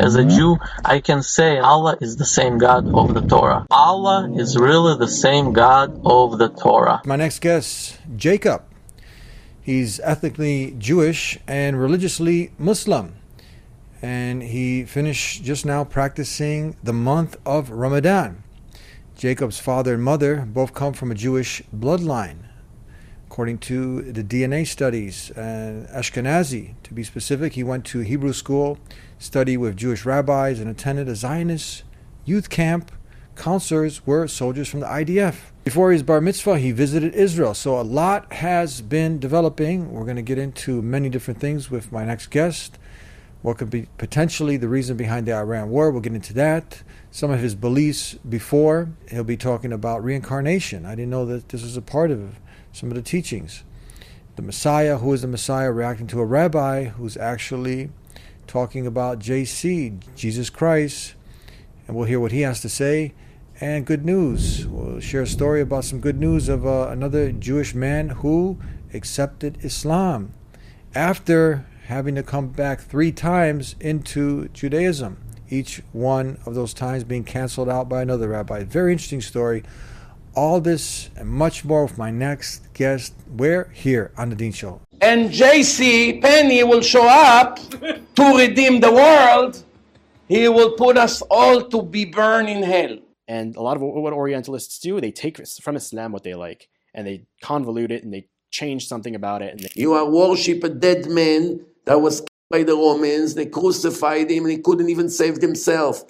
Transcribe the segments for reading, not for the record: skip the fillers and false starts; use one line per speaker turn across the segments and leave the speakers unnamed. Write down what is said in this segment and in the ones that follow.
As a Jew, I can say Allah is the same God of the Torah. Allah is really the same God of the Torah.
My next guest, Jacob. He's ethnically Jewish and religiously Muslim. And he finished just now practicing the month of Ramadan. Jacob's father and mother both come from a Jewish bloodline. According to the DNA studies, Ashkenazi, to be specific, he went to Hebrew school, studied with Jewish rabbis, and attended a Zionist youth camp. Counselors were soldiers from the IDF. Before his bar mitzvah, he visited Israel. So a lot has been developing. We're going to get into many different things with my next guest. What could be potentially the reason behind the Iran war? We'll get into that. Some of his beliefs before. He'll be talking about reincarnation. I didn't know that this was a part of some of the teachings. The Messiah, who is the Messiah, reacting to a rabbi who's actually talking about JC, Jesus Christ. And we'll hear what he has to say. And good news. We'll share a story about some good news of another Jewish man who accepted Islam after having to come back 3 times into Judaism. Each one of those times being canceled out by another rabbi. Very interesting story. All this and much more with my next guest. We're here on The Dean Show.
And J.C. Penney will show up to redeem the world. He will put us all to be burned in hell.
And a lot of what Orientalists do, they take from Islam what they like, and they convolute it, and they change something about it. And
You are worship a dead man that was killed by the Romans. They crucified him, and he couldn't even save himself.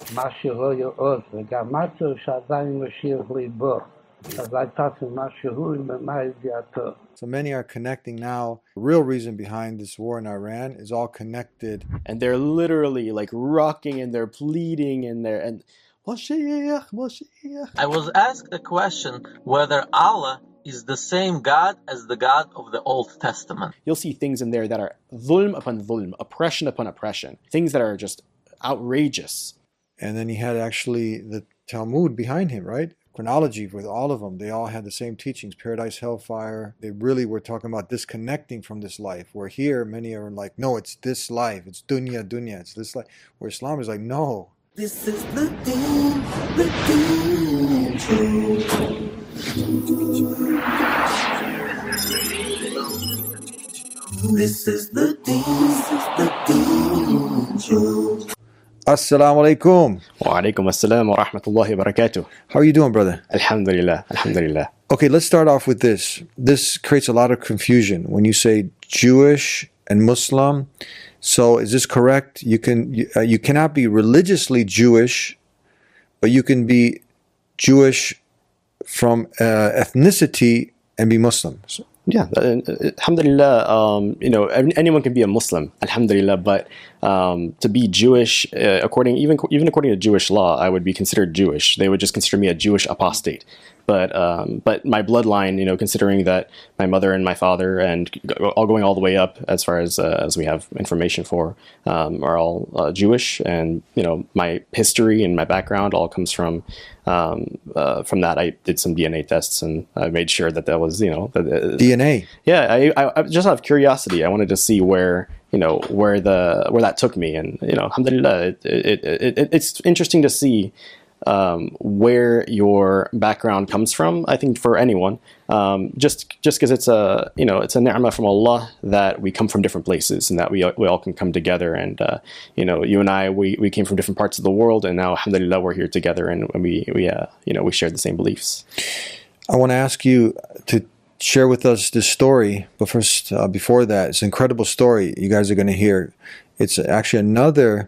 So many are connecting now. The real reason behind this war in Iran is all connected.
And they're literally like rocking, and they're pleading, and they're Mashiach, Mashiach.
I was asked a question whether Allah is the same God as the God of the Old Testament.
You'll see things in there that are dhulm upon dhulm, oppression upon oppression, things that are just outrageous.
And then he had actually the Talmud behind him, right? Chronology with all of them. They all had the same teachings, paradise, hellfire. They really were talking about disconnecting from this life. Where here, many are like, no, it's this life. It's dunya, it's this life. Where Islam is like, no.
This is the Dean Show. This is the Dean Show.
Assalamu alaikum.
Wa alaikum assalam wa rahmatullahi wa barakatuh.
How are you doing, brother?
Alhamdulillah, alhamdulillah.
Okay, let's start off with this. This creates a lot of confusion when you say Jewish and Muslim. So is this correct? You cannot be religiously Jewish, but you can be Jewish from ethnicity and be Muslim.
Yeah, alhamdulillah, anyone can be a Muslim, alhamdulillah, but to be Jewish, even according to Jewish law, I would be considered Jewish. They would just consider me a Jewish apostate. But my bloodline, considering that my mother and my father, and all going all the way up as far as we have information for, are all Jewish, and my history and my background all comes from that. I did some DNA tests, and I made sure that was
DNA.
Yeah, I just out of curiosity, I wanted to see where that took me, and alhamdulillah, it's interesting to see where your background comes from. I think for anyone, just because it's a ni'mah from Allah that we come from different places, and that we all can come together, and you and I, we came from different parts of the world, and now alhamdulillah we're here together, and we share the same beliefs.
I want to ask you to share with us this story, but first, before that, it's an incredible story you guys are going to hear. It's actually another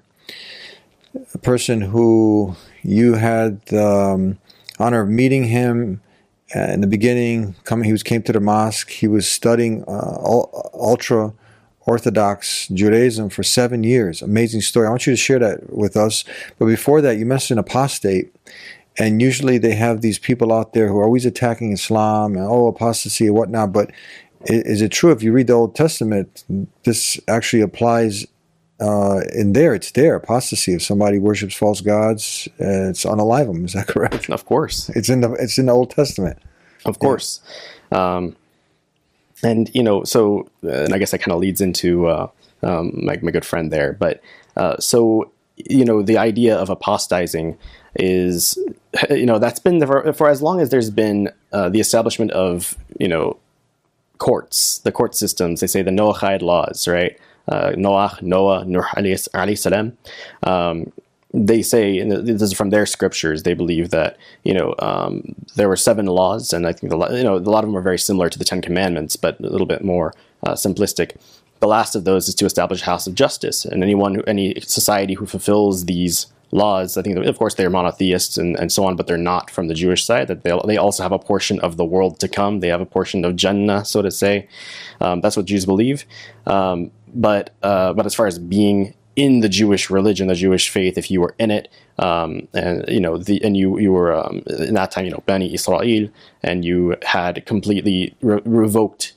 person who you had the honor of meeting him in the beginning. He came to the mosque. He was studying ultra Orthodox Judaism for 7 years. Amazing story. I want you to share that with us. But before that, you mentioned apostate. And usually they have these people out there who are always attacking Islam and apostasy and whatnot. But is it true, if you read the Old Testament, this actually applies in there? It's there, apostasy. If somebody worships false gods, it's unalive them. Is that correct?
Of course.
It's in the Old Testament.
Of course. And and I guess that kind of leads into my good friend there. But so the idea of apostatizing is, that's been for as long as there's been the establishment of, courts, the court systems. They say the Noahide laws, right? Noah, Nuh alayhi salam. They say, and this is from their scriptures, they believe that, there were 7 laws, and I think a lot of them are very similar to the 10 Commandments, but a little bit more simplistic. The last of those is to establish a house of justice, and any society who fulfills these laws, I think, of course, they're monotheists and so on, but they're not from the Jewish side, that they also have a portion of the world to come. They have a portion of Jannah, so to say. That's what Jews believe. But as far as being in the Jewish religion, the Jewish faith, if you were in it, and you were in that time, Bani Israel, and you had completely revoked,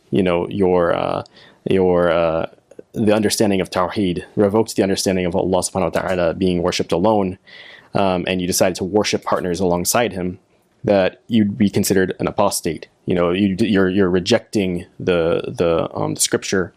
the understanding of Tawheed, revoked the understanding of Allah subhanahu wa ta'ala being worshipped alone, and you decided to worship partners alongside him, that you'd be considered an apostate. You're rejecting the scripture,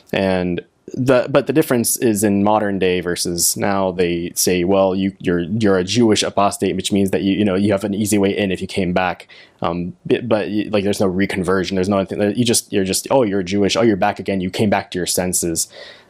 but the difference is in modern day versus now. They say, well, you're a Jewish apostate, which means that you have an easy way in if you came back. But there's no reconversion. There's no anything. You're just you're Jewish. Oh, you're back again. You came back to your senses.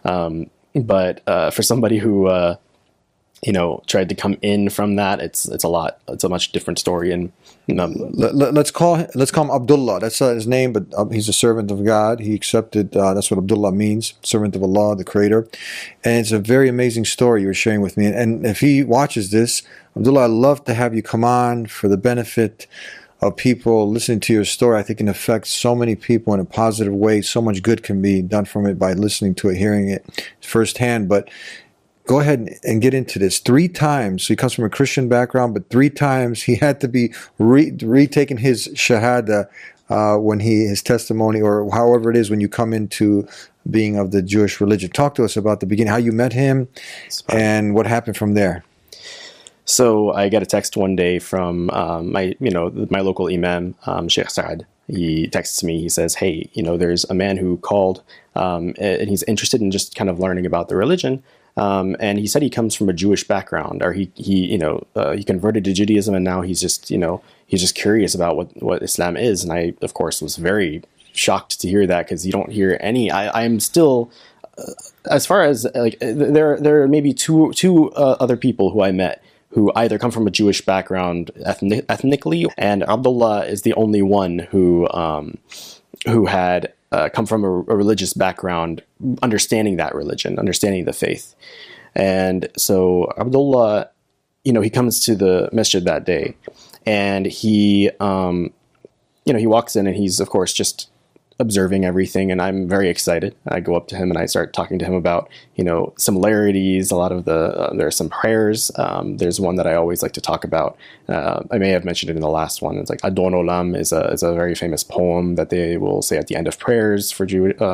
But for somebody who tried to come in from that, it's a much different story. And
let's call him Abdullah. That's his name, but he's a servant of God. He accepted. That's what Abdullah means, servant of Allah, the Creator. And it's a very amazing story you were sharing with me. And if he watches this, Abdullah, I'd love to have you come on for the benefit of people listening to your story. I think it can affect so many people in a positive way. So much good can be done from it by listening to it, hearing it firsthand. But go ahead and get into this. 3 times, so he comes from a Christian background, but 3 times he had to be retaken his shahada when his testimony, or however it is when you come into being of the Jewish religion. Talk to us about the beginning, how you met him, and what happened from there.
So I got a text one day from my local imam, Sheikh Saad. He texts me. He says, "Hey, there's a man who called, and he's interested in just kind of learning about the religion." And he said he comes from a Jewish background, or he converted to Judaism, and now he's just curious about what Islam is. And I, of course, was very shocked to hear that, because you don't hear any. I'm still, as far as there are maybe two other people who I met who either come from a Jewish background ethnically, and Abdullah is the only one who had come from a religious background, understanding that religion, understanding the faith. And so Abdullah, he comes to the masjid that day, and he walks in, and he's, of course, just observing everything, and I'm very excited. I go up to him and I start talking to him about, similarities. A lot of there are some prayers. There's one that I always like to talk about. I may have mentioned it in the last one. It's like Adon Olam is a very famous poem that they will say at the end of prayers for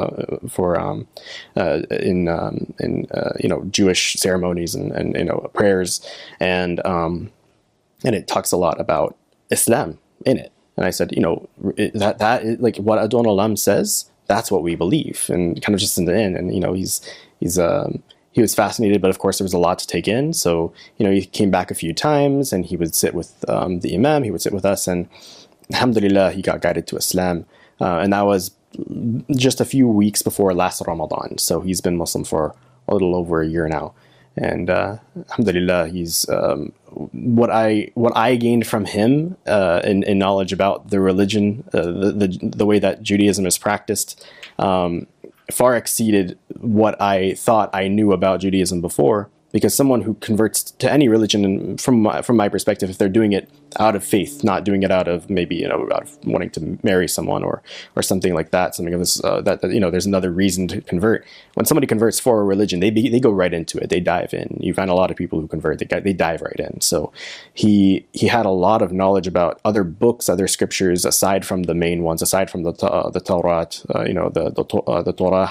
Jewish ceremonies and prayers, and it talks a lot about Islam in it. And I said, that is, like, what Adon Olam says, that's what we believe, and kind of just in the end. And he was fascinated, but of course there was a lot to take in. So he came back a few times, and he would sit with the imam, he would sit with us, and alhamdulillah, he got guided to Islam, and that was just a few weeks before last Ramadan. So he's been Muslim for a little over a year now. And alhamdulillah, he's what I gained from him in knowledge about the religion, the way that Judaism is practiced, far exceeded what I thought I knew about Judaism before. Because someone who converts to any religion, and from my perspective, if they're doing it out of faith, not doing it out of maybe out of wanting to marry someone or something like that, something of this there's another reason to convert. When somebody converts for a religion, they go right into it. They dive in. You find a lot of people who convert, they dive right in. So he had a lot of knowledge about other books, other scriptures aside from the main ones, aside from the Torah, the Torah,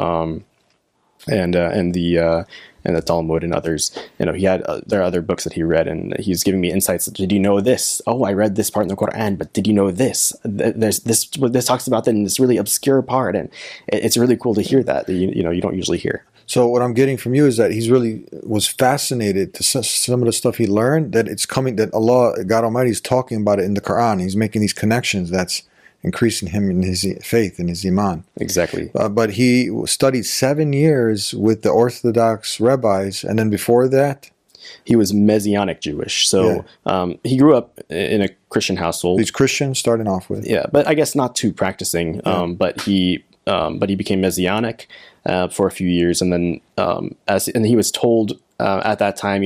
and the Talmud and others. He had there are other books that he read, and he's giving me insights. Did you know this? Oh, I read this part in the Quran, but did you know this? There's this talks about that in this really obscure part, and it's really cool to hear that you don't usually hear.
So what I'm getting from you is that he's really was fascinated to some of the stuff he learned, that it's coming, that Allah, God Almighty, is talking about it in the Quran. He's making these connections that's increasing him in his faith and his iman.
Exactly.
But he studied 7 years with the Orthodox rabbis, and then before that,
He was Messianic Jewish. So he grew up in a Christian household.
he's Christian starting off with.
Yeah, but I guess not too practicing. But he became Messianic for a few years, and then and he was told at that time,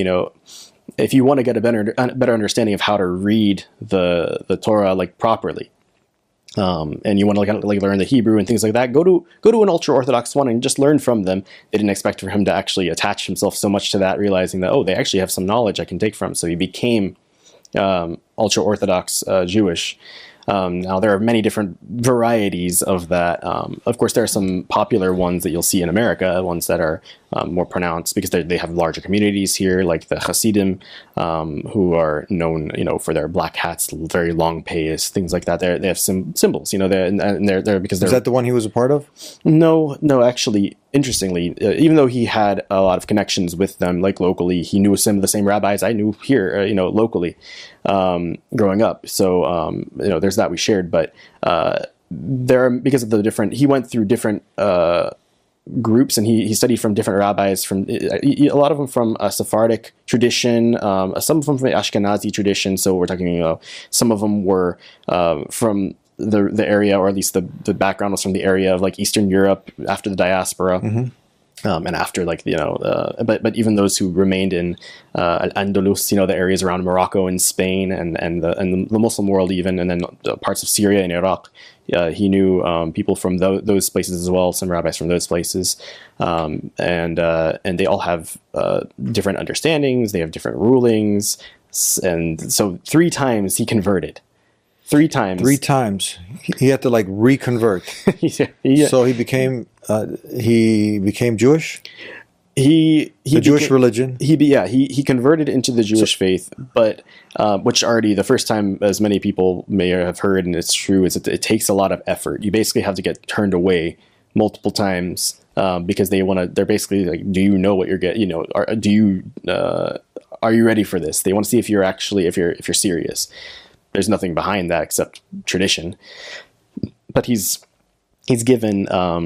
if you want to get a better understanding of how to read the Torah like properly, and you want to like learn the Hebrew and things like that, go to an ultra Orthodox one and just learn from them. They didn't expect for him to actually attach himself so much to that, realizing that they actually have some knowledge I can take from. So he became ultra Orthodox Jewish. Now there are many different varieties of that. Of course, there are some popular ones that you'll see in America, ones that are more pronounced because they have larger communities here, like the Hasidim, who are known, for their black hats, very long payas, things like that. They have some symbols, they're because they're.
Is that the one he was a part of?
No, actually, interestingly, even though he had a lot of connections with them, like locally, he knew some of the same rabbis I knew here, locally, growing up. So, there's that we shared, but there are, because of the different, he went through different groups, and he studied from different rabbis, from a lot of them from a Sephardic tradition, some of them from the Ashkenazi tradition. So we're talking, some of them were from the area, or at least the background was from the area of like Eastern Europe after the diaspora. And after but even those who remained in Al-Andalus, the areas around Morocco and Spain and the Muslim world even, and then parts of Syria and Iraq, he knew people from those places as well, some rabbis from those places, and they all have different understandings, they have different rulings, and so 3 times he converted. 3 times.
3 times. He had to reconvert.
Yeah.
So he became Jewish?
The
Jewish religion?
He converted into the Jewish faith, but which already the first time, as many people may have heard, and it's true, is it takes a lot of effort. You basically have to get turned away multiple times because they're basically like, do you know what you're getting? Are you ready for this? They want to see if you're actually if you're serious. There's nothing behind that except tradition. But he's given,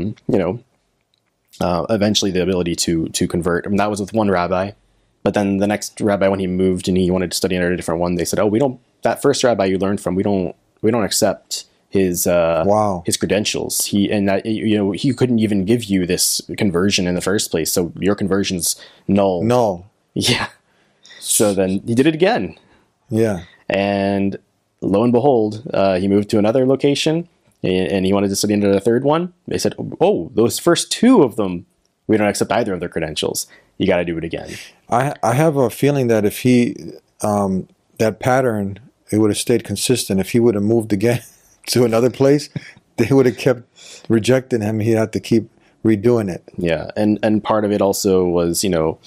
eventually the ability to convert. And that was with one rabbi. But then the next rabbi, when he moved and he wanted to study under a different one, they said, that first rabbi you learned from, we don't accept his his credentials. He couldn't even give you this conversion in the first place. So your conversion's null.
Null.
Yeah. So then he did it again.
Yeah.
And lo and behold, he moved to another location, and he wanted to study under the third one. They said, those first 2 of them, we don't accept either of their credentials. You got to do it again.
I have a feeling that if he, that pattern, it would have stayed consistent. If he would have moved again to another place, they would have kept rejecting him. He had to keep redoing it.
Yeah, and part of it also was,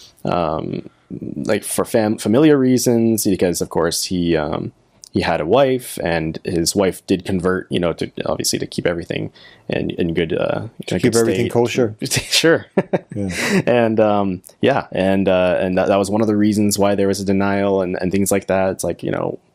like for familiar reasons, because of course he had a wife, and his wife did convert, to obviously to keep everything in good to
keep everything kosher.
Sure. Yeah. And that was one of the reasons why there was a denial and things like that. It's like,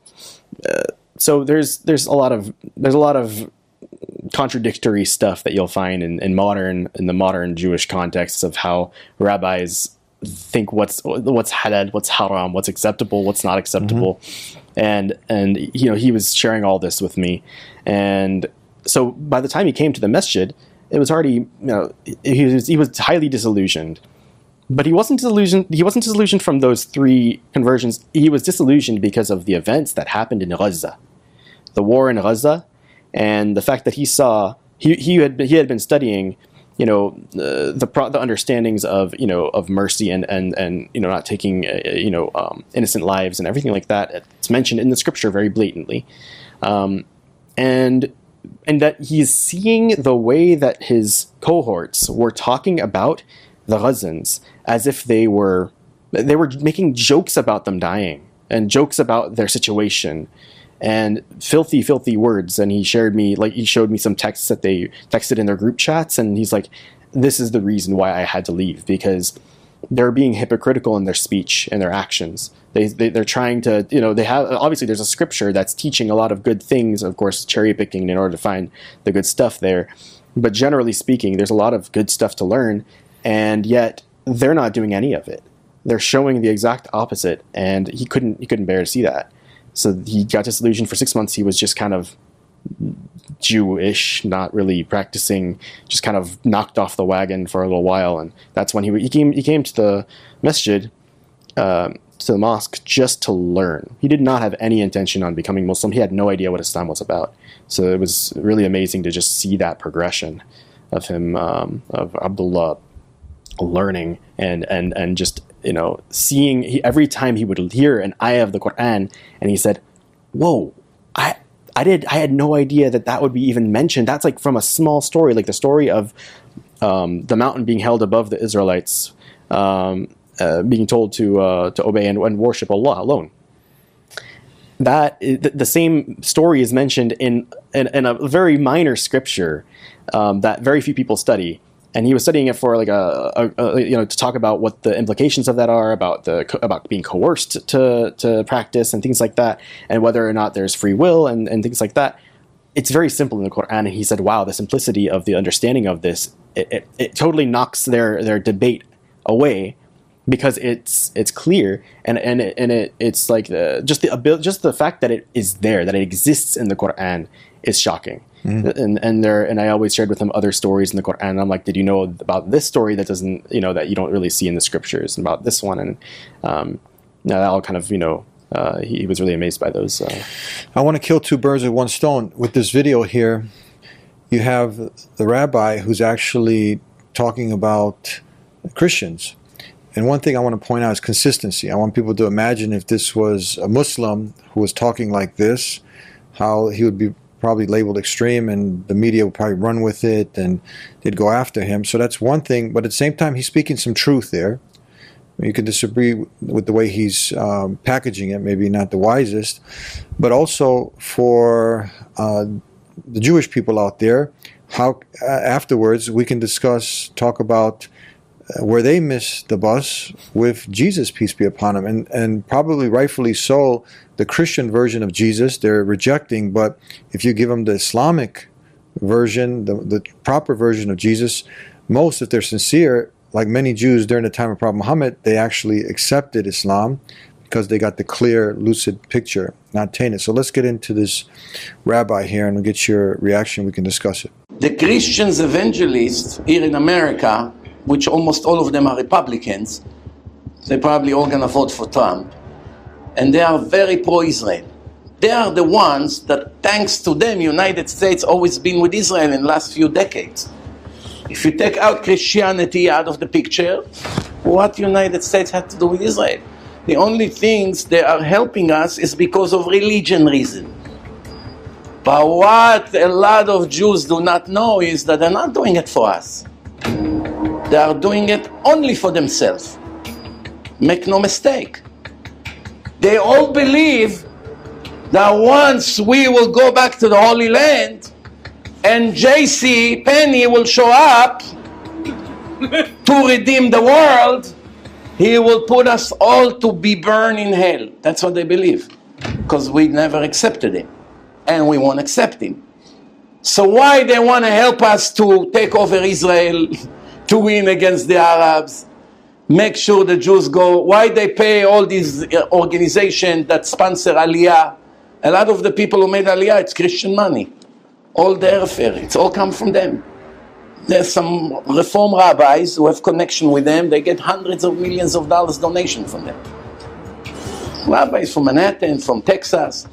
so there's a lot of contradictory stuff that you'll find in the modern Jewish context of how rabbis think what's halal, what's haram, what's acceptable, what's not acceptable. And he was sharing all this with me. And so by the time he came to the masjid, it was already, he was highly disillusioned. But he wasn't disillusioned from those 3 conversions. He was disillusioned because of the events that happened in Gaza, the war in Gaza, and the fact that he saw he had been studying, the understandings of mercy and not taking innocent lives and everything like that. It's mentioned in the scripture very blatantly, and that he's seeing the way that his cohorts were talking about the Ghazans as if they were making jokes about them dying and jokes about their situation and filthy words. And he showed me some texts that they texted in their group chats, and he's like, this is the reason why I had to leave, because they're being hypocritical in their speech and their actions. They're trying to, they have, obviously there's a scripture that's teaching a lot of good things, of course, cherry picking in order to find the good stuff there. But generally speaking, there's a lot of good stuff to learn, and yet they're not doing any of it. They're showing the exact opposite, and he couldn't bear to see that. So he got disillusioned. For 6 months. He was just kind of Jewish, not really practicing, just kind of knocked off the wagon for a little while. And that's when he came to the masjid, to the mosque, just to learn. He did not have any intention on becoming Muslim. He had no idea what Islam was about. So it was really amazing to just see that progression of him, of Abdullah, learning and just seeing. Every time he would hear an ayah of the Quran, and he said, "Whoa, I had no idea that would be even mentioned." That's like from a small story, like the story of the mountain being held above the Israelites, being told to obey and worship Allah alone. That the same story is mentioned in a very minor scripture that very few people study. And he was studying it for like to talk about what the implications of that are, about being coerced to practice and things like that, and whether or not there's free will and things like that. It's very simple in the Quran, and he said, "Wow, the simplicity of the understanding of this, it totally knocks their debate away, because it's clear and it's like just the fact that it is there, that it exists in the Quran, is shocking." Mm-hmm. And I always shared with him other stories in the Quran. And I'm like, did you know about this story that doesn't, that you don't really see in the scriptures, and about this one? And that all kind of, he was really amazed by those.
I want to kill two birds with one stone. With this video here, you have the rabbi who's actually talking about Christians. And one thing I want to point out is consistency. I want people to imagine if this was a Muslim who was talking like this, how he would be probably labeled extreme, and the media would probably run with it and they'd go after him. So that's one thing. But at the same time, he's speaking some truth there. You can disagree with the way he's packaging it, maybe not the wisest. But also for the Jewish people out there, how afterwards we can talk about where they missed the bus with Jesus, peace be upon him, and probably rightfully so, the Christian version of Jesus they're rejecting. But if you give them the Islamic version, the proper version of Jesus, most, if they're sincere, like many Jews during the time of Prophet Muhammad, they actually accepted Islam because they got the clear, lucid picture, not tainted. So let's get into this rabbi here, and we'll get your reaction. We can discuss it.
The Christians evangelists here in America, which almost all of them are Republicans, they're probably all going to vote for Trump. And they are very pro-Israel. They are the ones that, thanks to them, United States always been with Israel in the last few decades. If you take out Christianity out of the picture, what United States had to do with Israel? The only things they are helping us is because of religion reason. But what a lot of Jews do not know is that they're not doing it for us. They are doing it only for themselves. Make no mistake. They all believe that once we will go back to the Holy Land and J.C. Penney will show up to redeem the world, he will put us all to be burned in hell. That's what they believe. Because we never accepted him. And we won't accept him. So why they want to help us to take over Israel, to win against the Arabs, make sure the Jews go? Why they pay all these organizations that sponsor Aliyah? A lot of the people who made Aliyah, it's Christian money. All the airfare, it's all come from them. There's some Reform rabbis who have connection with them. They get hundreds of millions of dollars donation from them. Rabbis from Manhattan, from Texas.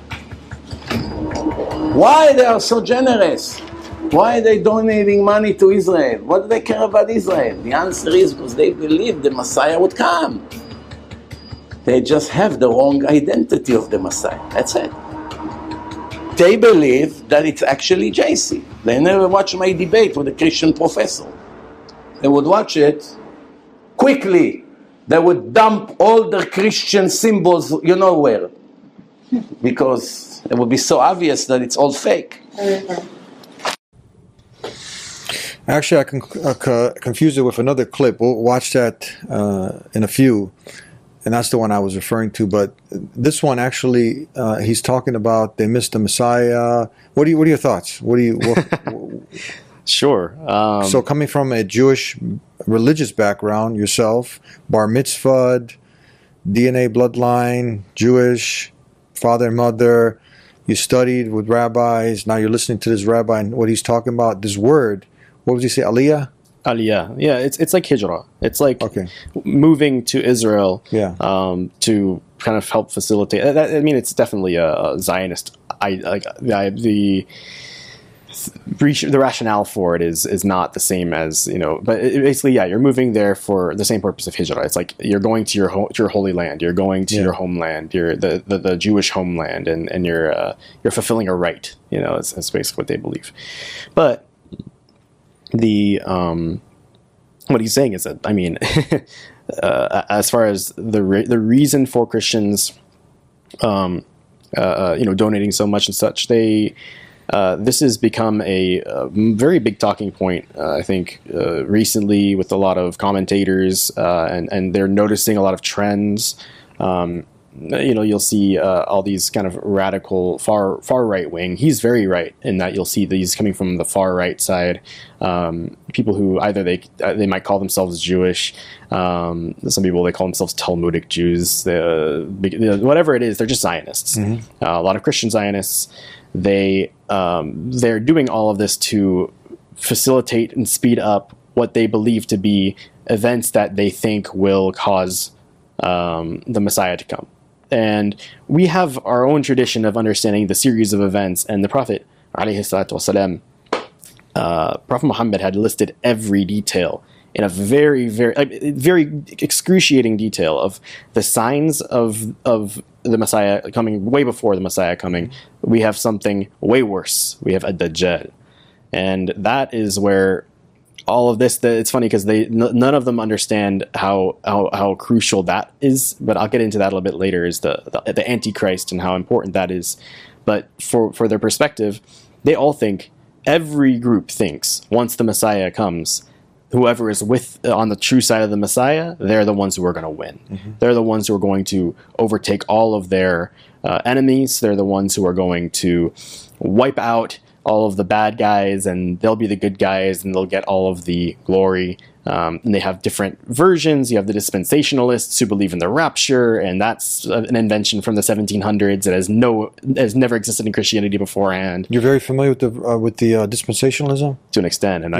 Why they are so generous? Why are they donating money to Israel? What do they care about Israel? The answer is because they believe the Messiah would come. They just have the wrong identity of the Messiah. That's it. They believe that it's actually JC. They never watch my debate with a Christian professor. They would watch it quickly. They would dump all their Christian symbols, you know where. Because it would be so obvious that it's all fake.
Actually, I confused it with another clip. We'll watch that in a few, and that's the one I was referring to. But this one, actually, he's talking about they missed the Messiah. What are your thoughts?
Sure.
So, coming from a Jewish religious background, yourself, bar mitzvahed, DNA bloodline, Jewish, father and mother, you studied with rabbis. Now you're listening to this rabbi and what he's talking about. This word. What would you say, aliyah?
Aliyah. Yeah, it's like hijrah. It's like
Okay.
moving to Israel
Yeah.
to kind of help facilitate. I mean, it's definitely a Zionist. The rationale for it is not the same as, but basically, yeah, you're moving there for the same purpose of hijrah. It's like you're going to your holy land. You're going to your homeland, the Jewish homeland, and you're fulfilling a rite. That's basically what they believe. But what he's saying is that, I mean, as far as the reason for Christians, donating so much and such, this has become a very big talking point, I think, recently with a lot of commentators, and they're noticing a lot of trends. You'll see all these kind of radical far right wing. He's very right in that you'll see these coming from the far right side. People who either they might call themselves Jewish. Some people, they call themselves Talmudic Jews. Whatever it is, they're just Zionists. Mm-hmm. A lot of Christian Zionists. They're doing all of this to facilitate and speed up what they believe to be events that they think will cause the Messiah to come. And we have our own tradition of understanding the series of events, and the Prophet ﷺ, Prophet Muhammad had listed every detail in a very, very, very excruciating detail of the signs of the Messiah coming. Way before the Messiah coming, we have something way worse. We have Ad-Dajjal, and that is where all of this. It's funny because none of them understand how crucial that is. But I'll get into that a little bit later. Is the Antichrist and how important that is. But for their perspective, they all think, every group thinks, once the Messiah comes, whoever is on the true side of the Messiah, they're the ones who are going to win. Mm-hmm. They're the ones who are going to overtake all of their enemies. They're the ones who are going to wipe out all of the bad guys, and they'll be the good guys, and they'll get all of the glory. And they have different versions. You have the dispensationalists who believe in the rapture, and that's an invention from the 1700s that has never existed in Christianity beforehand.
You're very familiar with the dispensationalism
to an extent, and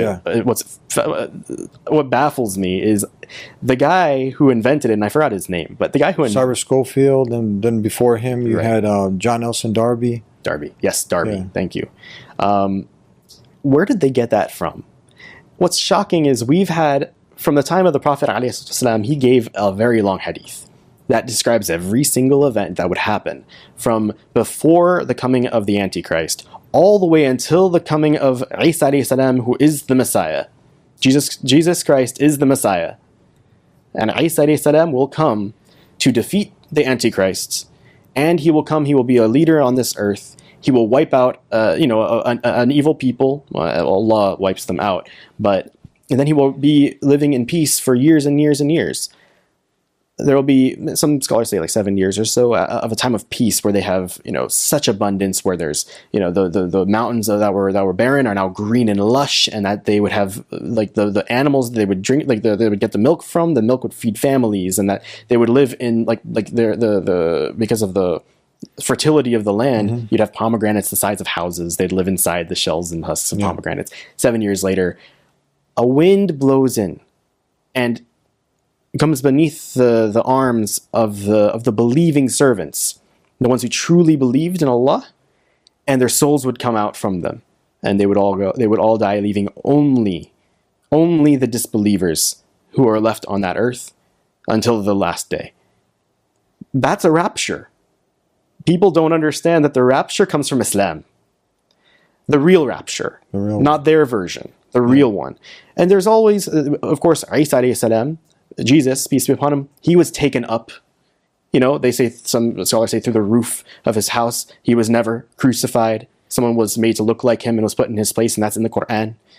what baffles me is the guy who invented it, and I forgot his name, but the guy who
Cyrus Schofield, and then before him you had John Nelson Darby.
Yes, Darby. Yeah. Thank you. Where did they get that from? What's shocking is we've had, from the time of the Prophet ﷺ, he gave a very long hadith that describes every single event that would happen from before the coming of the Antichrist all the way until the coming of Isa ﷺ, who is the Messiah. Jesus Christ is the Messiah. And Isa ﷺ will come to defeat the Antichrist, and he will be a leader on this earth. He will wipe out, an evil people. Well, Allah wipes them out, and then he will be living in peace for years and years and years. There will be, some scholars say, like 7 years or so of a time of peace where they have, such abundance, where there's, the mountains that were barren are now green and lush, and that they would have, like, the animals they would drink, like they would get the milk from. The milk would feed families, and that they would live in because of the fertility of the land. Mm-hmm. You'd have pomegranates the size of houses. They'd live inside the shells and husks of pomegranates. 7 years later, a wind blows in and comes beneath the arms of the believing servants, the ones who truly believed in Allah, and their souls would come out from them, and they would all die, leaving only the disbelievers who are left on that earth until the last day. That's a rapture. People don't understand that the rapture comes from Islam. The real rapture, not their version, the real one. And there's always, of course, Isa alayhi salam, Jesus, peace be upon him, he was taken up. They say, some scholars say, through the roof of his house. He was never crucified. Someone was made to look like him and was put in his place, and that's in the Quran.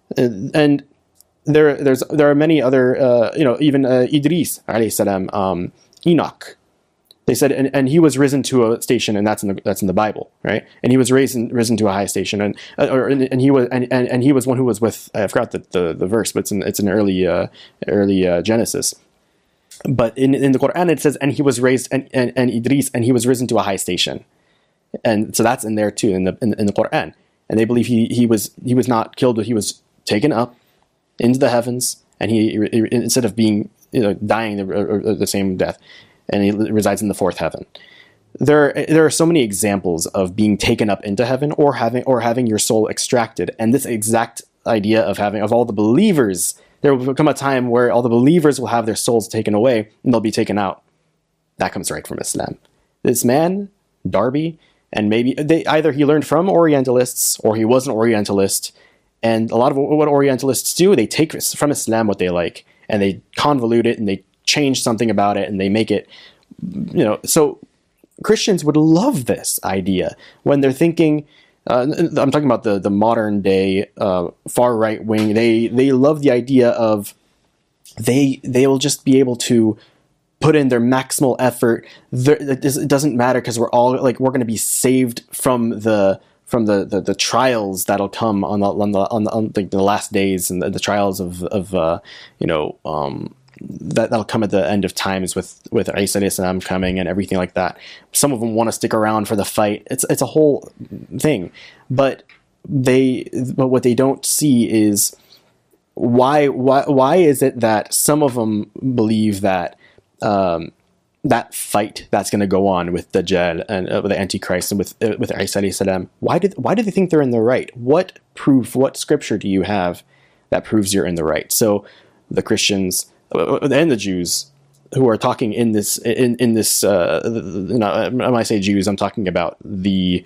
And there are many other, even Idris alayhi salam, Enoch. They said, and he was risen to a station, and that's in the Bible, right? And he was risen to a high station, and he was one who was with, I forgot the verse, but it's an early Genesis. But in the Quran it says, and he was raised, and Idris, and he was risen to a high station, and so that's in there too in the Quran. And they believe he was not killed, but he was taken up into the heavens, and he instead of being dying the same death, and he resides in the fourth heaven. There are so many examples of being taken up into heaven or having your soul extracted, and this exact idea of all the believers. There will come a time where all the believers will have their souls taken away and they'll be taken out. That comes right from Islam. This man, Darby, and maybe either he learned from Orientalists or he was an Orientalist. And a lot of what Orientalists do, they take from Islam what they like and they convolute it and they change something about it and they make it, So Christians would love this idea when they're thinking. I'm talking about the modern day far right wing. They love the idea of they will just be able to put in their maximal effort. It doesn't matter because we're going to be saved from the trials that'll come on the last days and the trials of that'll come at the end of times with Isa alayhi salam coming and everything like that. Some of them want to stick around for the fight. It's a whole thing, but what they don't see is why is it that some of them believe that that fight that's going to go on with Dajjal and the Antichrist and with Isa alayhi salam, why do they think they're in the right? What scripture do you have that proves you're in the right? So the Christians and the Jews who are talking in this, when I say Jews, I'm talking about these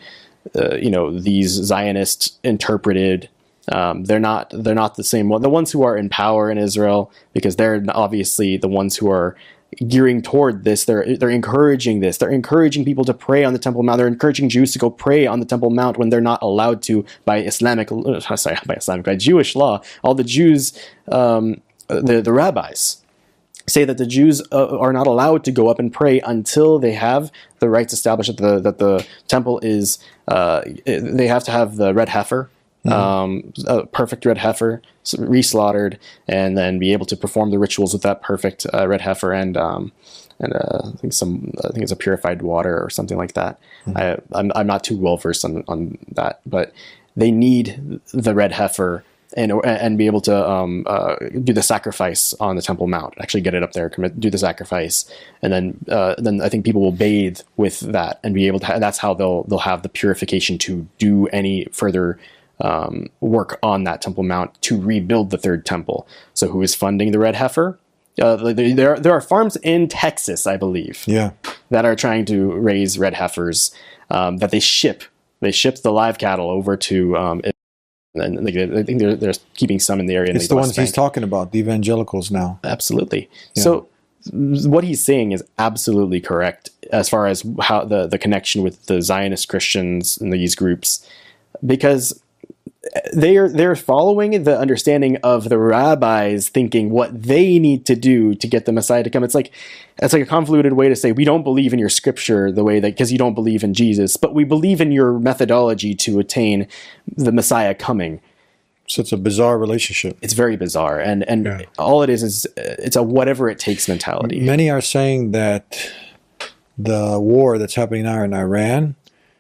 Zionist interpreted. They're not the same one. The ones who are in power in Israel, because they're obviously the ones who are gearing toward this. They're encouraging this. They're encouraging people to pray on the Temple Mount. They're encouraging Jews to go pray on the Temple Mount when they're not allowed to by Jewish law. All the Jews. The rabbis say that the Jews are not allowed to go up and pray until they have the rights established that the temple is. They have to have the red heifer, a perfect red heifer, reslaughtered, and then be able to perform the rituals with that perfect red heifer and I think it's a purified water or something like that. I'm not too well versed on that, but they need the red heifer. And be able to do the sacrifice on the Temple Mount, actually get it up there, do the sacrifice, and then I think people will bathe with that and be able to. That's how they'll have the purification to do any further work on that Temple Mount to rebuild the third temple. So who is funding the red heifer? There are farms in Texas, I believe, that are trying to raise red heifers that they ship. They ship the live cattle over to. And I think they're keeping some in the area.
It's the ones he's talking about, the evangelicals now.
Absolutely. Yeah. So what he's saying is absolutely correct as far as how the connection with the Zionist Christians and these groups, because they're following the understanding of the rabbis thinking what they need to do to get the Messiah to come. It's like a convoluted way to say we don't believe in your scripture the way that because you don't believe in Jesus, but we believe in your methodology to attain the Messiah coming.
So it's a bizarre relationship.
It's very bizarre, and all it is it's a whatever it takes mentality.
Many are saying that the war that's happening now in Iran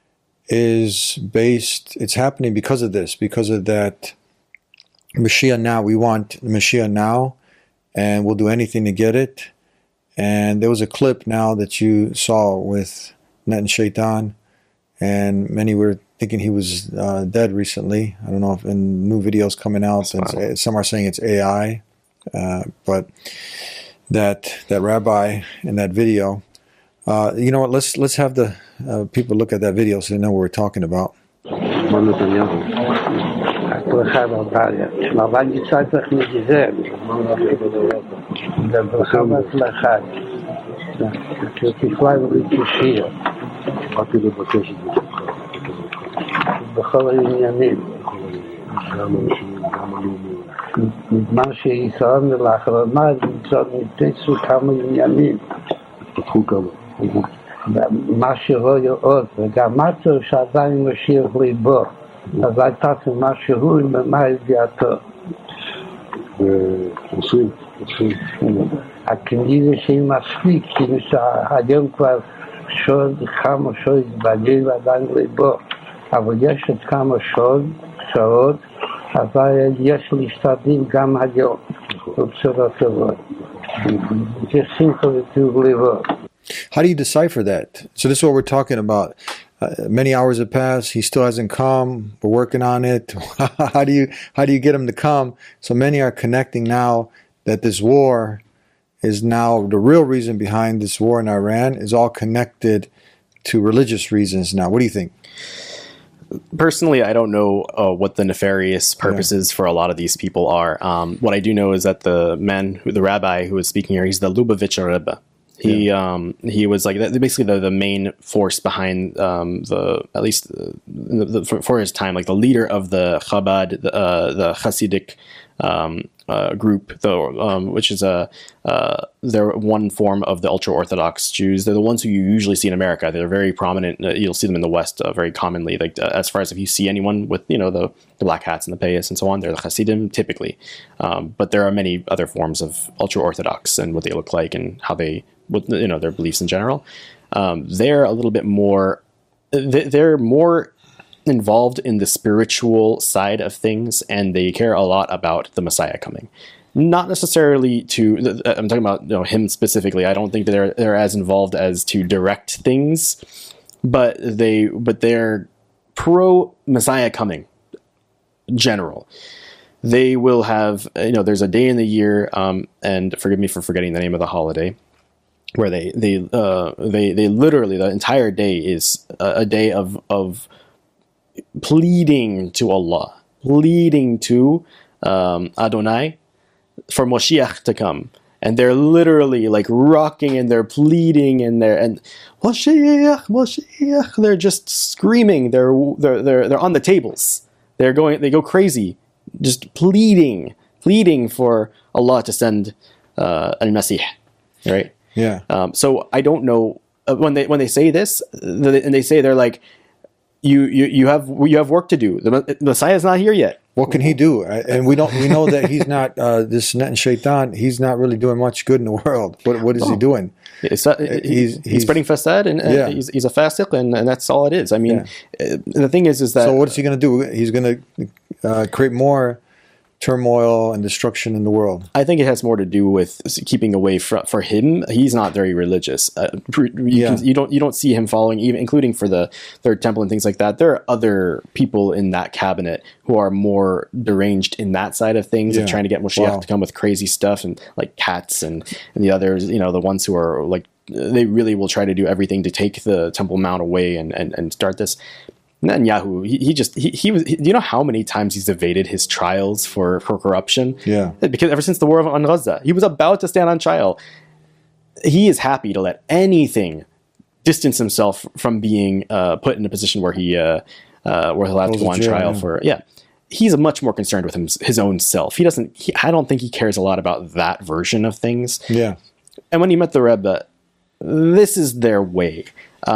it's happening because of this, because of that Mashiach now. We want Mashiach now, and we'll do anything to get it. And there was a clip now that you saw with Net and Shaitan, and many were thinking he was dead recently. I don't know if new videos coming out, and some are saying it's AI, but that rabbi in that video. You know what? Let's have the people look at that video so they know what we're talking about.
מה שישראל לאחרונה נתפסו כמה עניינים. מה שרואה עוד, וגם מצאו שעדיין משיח ליבו. אז הייתה משהו עם מה ידיעתו. הכנראה שהיא מספיק, כאילו שהיום כבר כמה שעות בגיר ועדיין ליבו. אבל יש עוד כמה שעות, אבל יש להשתדל גם היום. בצורה טובה. זה שמחה וטוב ליבו.
How do you decipher that? So this is what we're talking about. Many hours have passed. He still hasn't come. We're working on it. How do you get him to come? So many are connecting now that this war is now the real reason behind this war in Iran is all connected to religious reasons now. What do you think?
Personally, I don't know what the nefarious purposes for a lot of these people are. What I do know is that the rabbi who was speaking here, he's the Lubavitcher Rebbe. He was like basically the main force behind at least for his time, like the leader of the Chabad, the Hasidic group, which is they're one form of the ultra-Orthodox Jews. They're the ones who you usually see in America. They're very prominent. You'll see them in the West very commonly. Like as far as if you see anyone with the black hats and the payas and so on, they're the Hasidim typically. But there are many other forms of ultra-Orthodox and what they look like and how they, their beliefs in general. They're a little bit more. They're more involved in the spiritual side of things, and they care a lot about the Messiah coming. Not necessarily I'm talking about him specifically. I don't think that they're as involved as to direct things, but they're pro Messiah coming. General. They will have there's a day in the year, and forgive me for forgetting the name of the holiday, where they literally the entire day is a day of pleading to Allah, pleading to Adonai for Moshiach to come, and they're literally like rocking and they're pleading and Moshiach, they're just screaming. They're on the tables. They go crazy, just pleading for Allah to send al-Masih, right?
Yeah.
So I don't know when they say this, and they say they're like, you have work to do. The Messiah is not here yet.
What can he do? And we know that he's not this Net and Shaitan. He's not really doing much good in the world. What is he doing?
He's spreading fasad, and he's a fasiq, and that's all it is. I mean, the thing is that.
So what is he going to do? He's going to create more turmoil and destruction in the world.
I think it has more to do with keeping away for him. He's not very religious. You don't see him following, even including for the Third Temple and things like that. There are other people in that cabinet who are more deranged in that side of things, of trying to get Moshiach to come with crazy stuff, and like cats and the others. The ones who are like, they really will try to do everything to take the Temple Mount away and start this. Netanyahu, he was. Do you know how many times he's evaded his trials for corruption?
Yeah.
Because ever since the war on Gaza, he was about to stand on trial. He is happy to let anything distance himself from being put in a position where he'll have to go on trial for. Yeah. He's much more concerned with his own self. I don't think he cares a lot about that version of things.
Yeah.
And when he met the Rebbe, this is their way.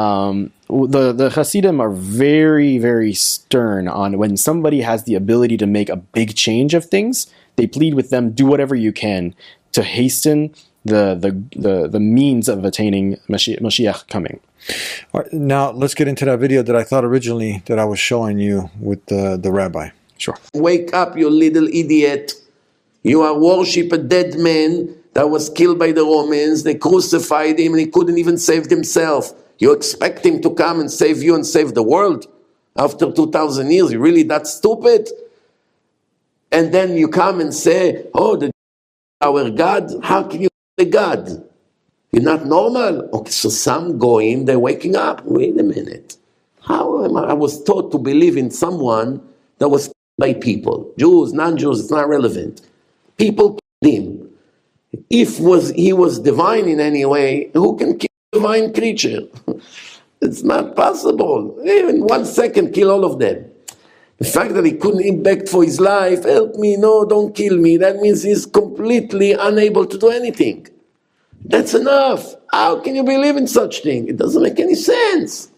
The Hasidim are very, very stern on when somebody has the ability to make a big change of things. They plead with them, do whatever you can to hasten the means of attaining Mashiach coming.
All right, now let's get into that video that I thought originally that I was showing you with the rabbi.
Sure.
Wake up, you little idiot. You are worship a dead man that was killed by the Romans. They crucified him and he couldn't even save himself. You expect him to come and save you and save the world after 2,000 years? You really that stupid? And then you come and say, our God? How can you be the God? You're not normal? Okay, so some goyim, they're waking up. Wait a minute. How am I was taught to believe in someone that was by people. Jews, non-Jews, it's not relevant. People killed him. If he was divine in any way, who can kill a divine creature? It's not possible. Even 1 second, kill all of them. The fact that he couldn't beg for his life, help me, no, don't kill me, that means he's completely unable to do anything. That's enough. How can you believe in such thing? It doesn't make any sense.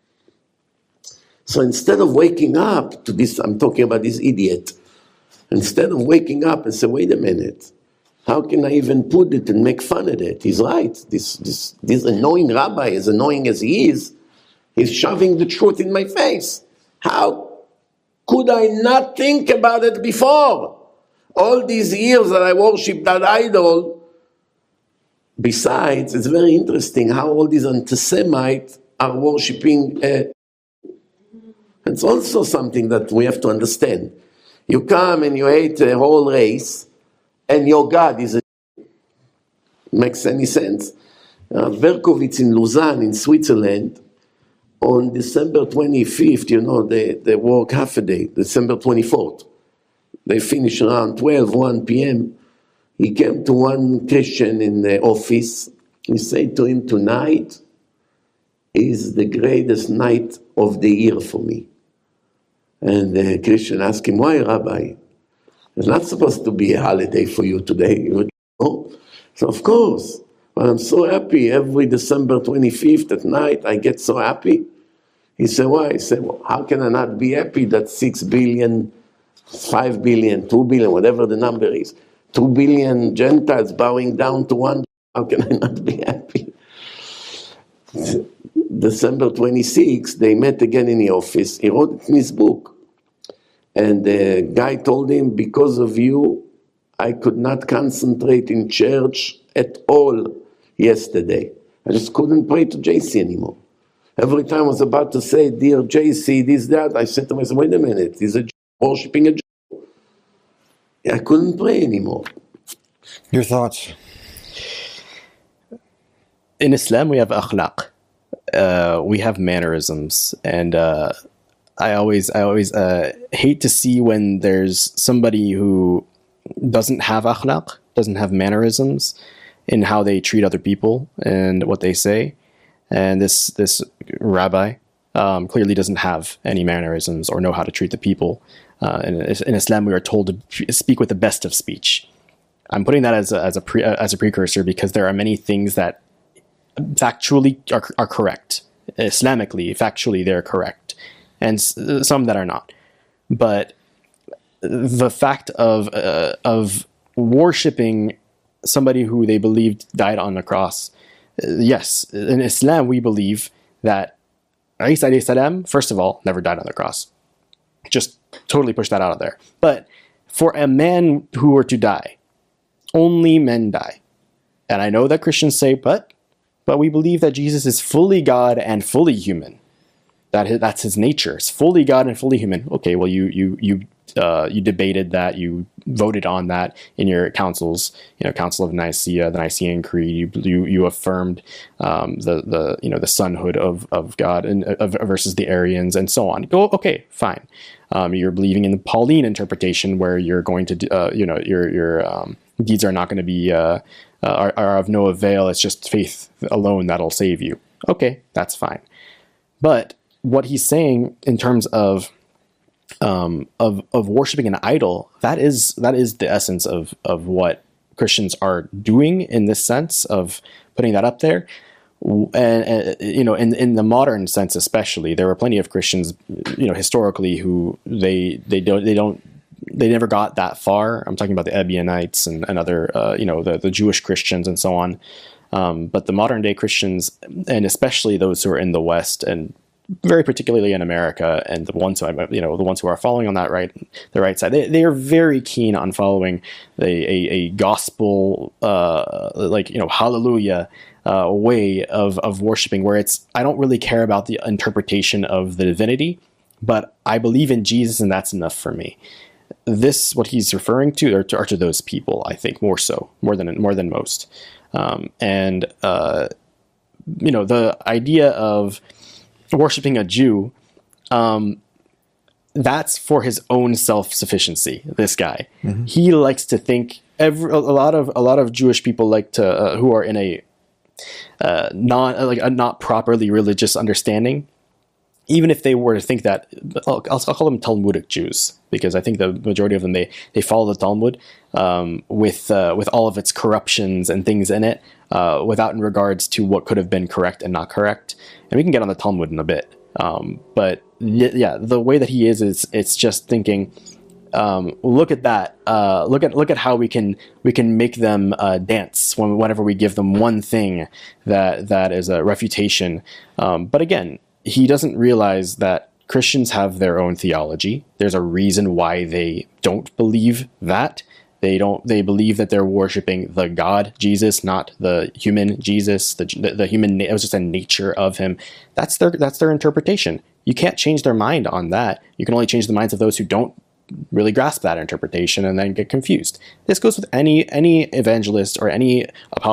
So instead of waking up to this, I'm talking about this idiot, instead of waking up and say, wait a minute, how can I even put it and make fun of it? He's right. This annoying rabbi, as annoying as he is, he's shoving the truth in my face. How could I not think about it before? All these years that I worshipped that idol. Besides, it's very interesting how all these anti-Semites are worshipping. It's also something that we have to understand. You come and you hate a whole race, and your God is a... Makes any sense? Berkowitz in Lausanne, in Switzerland, on December 25th, you know, they work half a day, December 24th. They finish around 1 p.m. He came to one Christian in the office. He said to him, tonight is the greatest night of the year for me. And the Christian asked him, why, Rabbi? It's not supposed to be a holiday for you today. He would, oh. So of course, but I'm so happy. Every December 25th at night, I get so happy. He said, why? He said, well, how can I not be happy that 6 billion, 5 billion, 2 billion, whatever the number is, 2 billion Gentiles bowing down to one? How can I not be happy? December 26th, they met again in the office. He wrote it in his book. And the guy told him, because of you, I could not concentrate in church at all yesterday. I just couldn't pray to JC anymore. Every time I was about to say, dear JC, this, that, I said to myself, wait a minute, he's a Jew, worshipping a Jew. I couldn't pray anymore.
Your thoughts?
In Islam, we have akhlaq. We have mannerisms. And I always hate to see when there's somebody who doesn't have akhlaq, doesn't have mannerisms in how they treat other people and what they say. And this rabbi clearly doesn't have any mannerisms or know how to treat the people. In Islam, we are told to speak with the best of speech. I'm putting that as a precursor because there are many things that factually are correct. Islamically, factually, they're correct, and some that are not. But the fact of worshiping somebody who they believed died on the cross, yes, in Islam we believe that Isa alayhi salam, first of all, never died on the cross. Just totally push that out of there. But for a man who were to die, only men die. And I know that Christians say, but we believe that Jesus is fully God and fully human. That's his nature. It's fully God and fully human. Okay, well, you debated that, you voted on that in your councils, Council of Nicaea, the Nicene Creed. You affirmed the sonhood of God and versus the Arians and so on. Okay, fine. You're believing in the Pauline interpretation where you're going to your deeds are not going to be are of no avail. It's just faith alone that'll save you. Okay, that's fine. But what he's saying in terms of worshiping an idol, that is the essence of what Christians are doing in this sense of putting that up there. And in the modern sense especially, there were plenty of Christians, historically who they never got that far. I'm talking about the Ebionites and other the Jewish Christians and so on. But the modern day Christians, and especially those who are in the West and very particularly in America, and the ones who are following on the right side, they are very keen on following a gospel hallelujah way of worshiping, where it's, I don't really care about the interpretation of the divinity, but I believe in Jesus and that's enough for me. This, what he's referring to, are to those people, I think, more than most, the idea of worshiping a Jew, that's for his own self-sufficiency. This guy, he likes to think. A lot of Jewish people like to who are in a not properly religious understanding. even if they were to think that, I'll call them Talmudic Jews, because I think the majority of them, they follow the Talmud with all of its corruptions and things in it, without in regards to what could have been correct and not correct. And we can get on the Talmud in a bit. But yeah, the way that he is it's just thinking, look at that. Look at how we can make them dance whenever we give them one thing that is a refutation. But again, he doesn't realize that Christians have their own theology. There's a reason why they don't believe that. They believe that they're worshiping the God Jesus, not the human Jesus, the human. It was just a nature of him. That's their interpretation. You can't change their mind on that. You can only change the minds of those who don't really grasp that interpretation and then get confused. This goes with any evangelist or any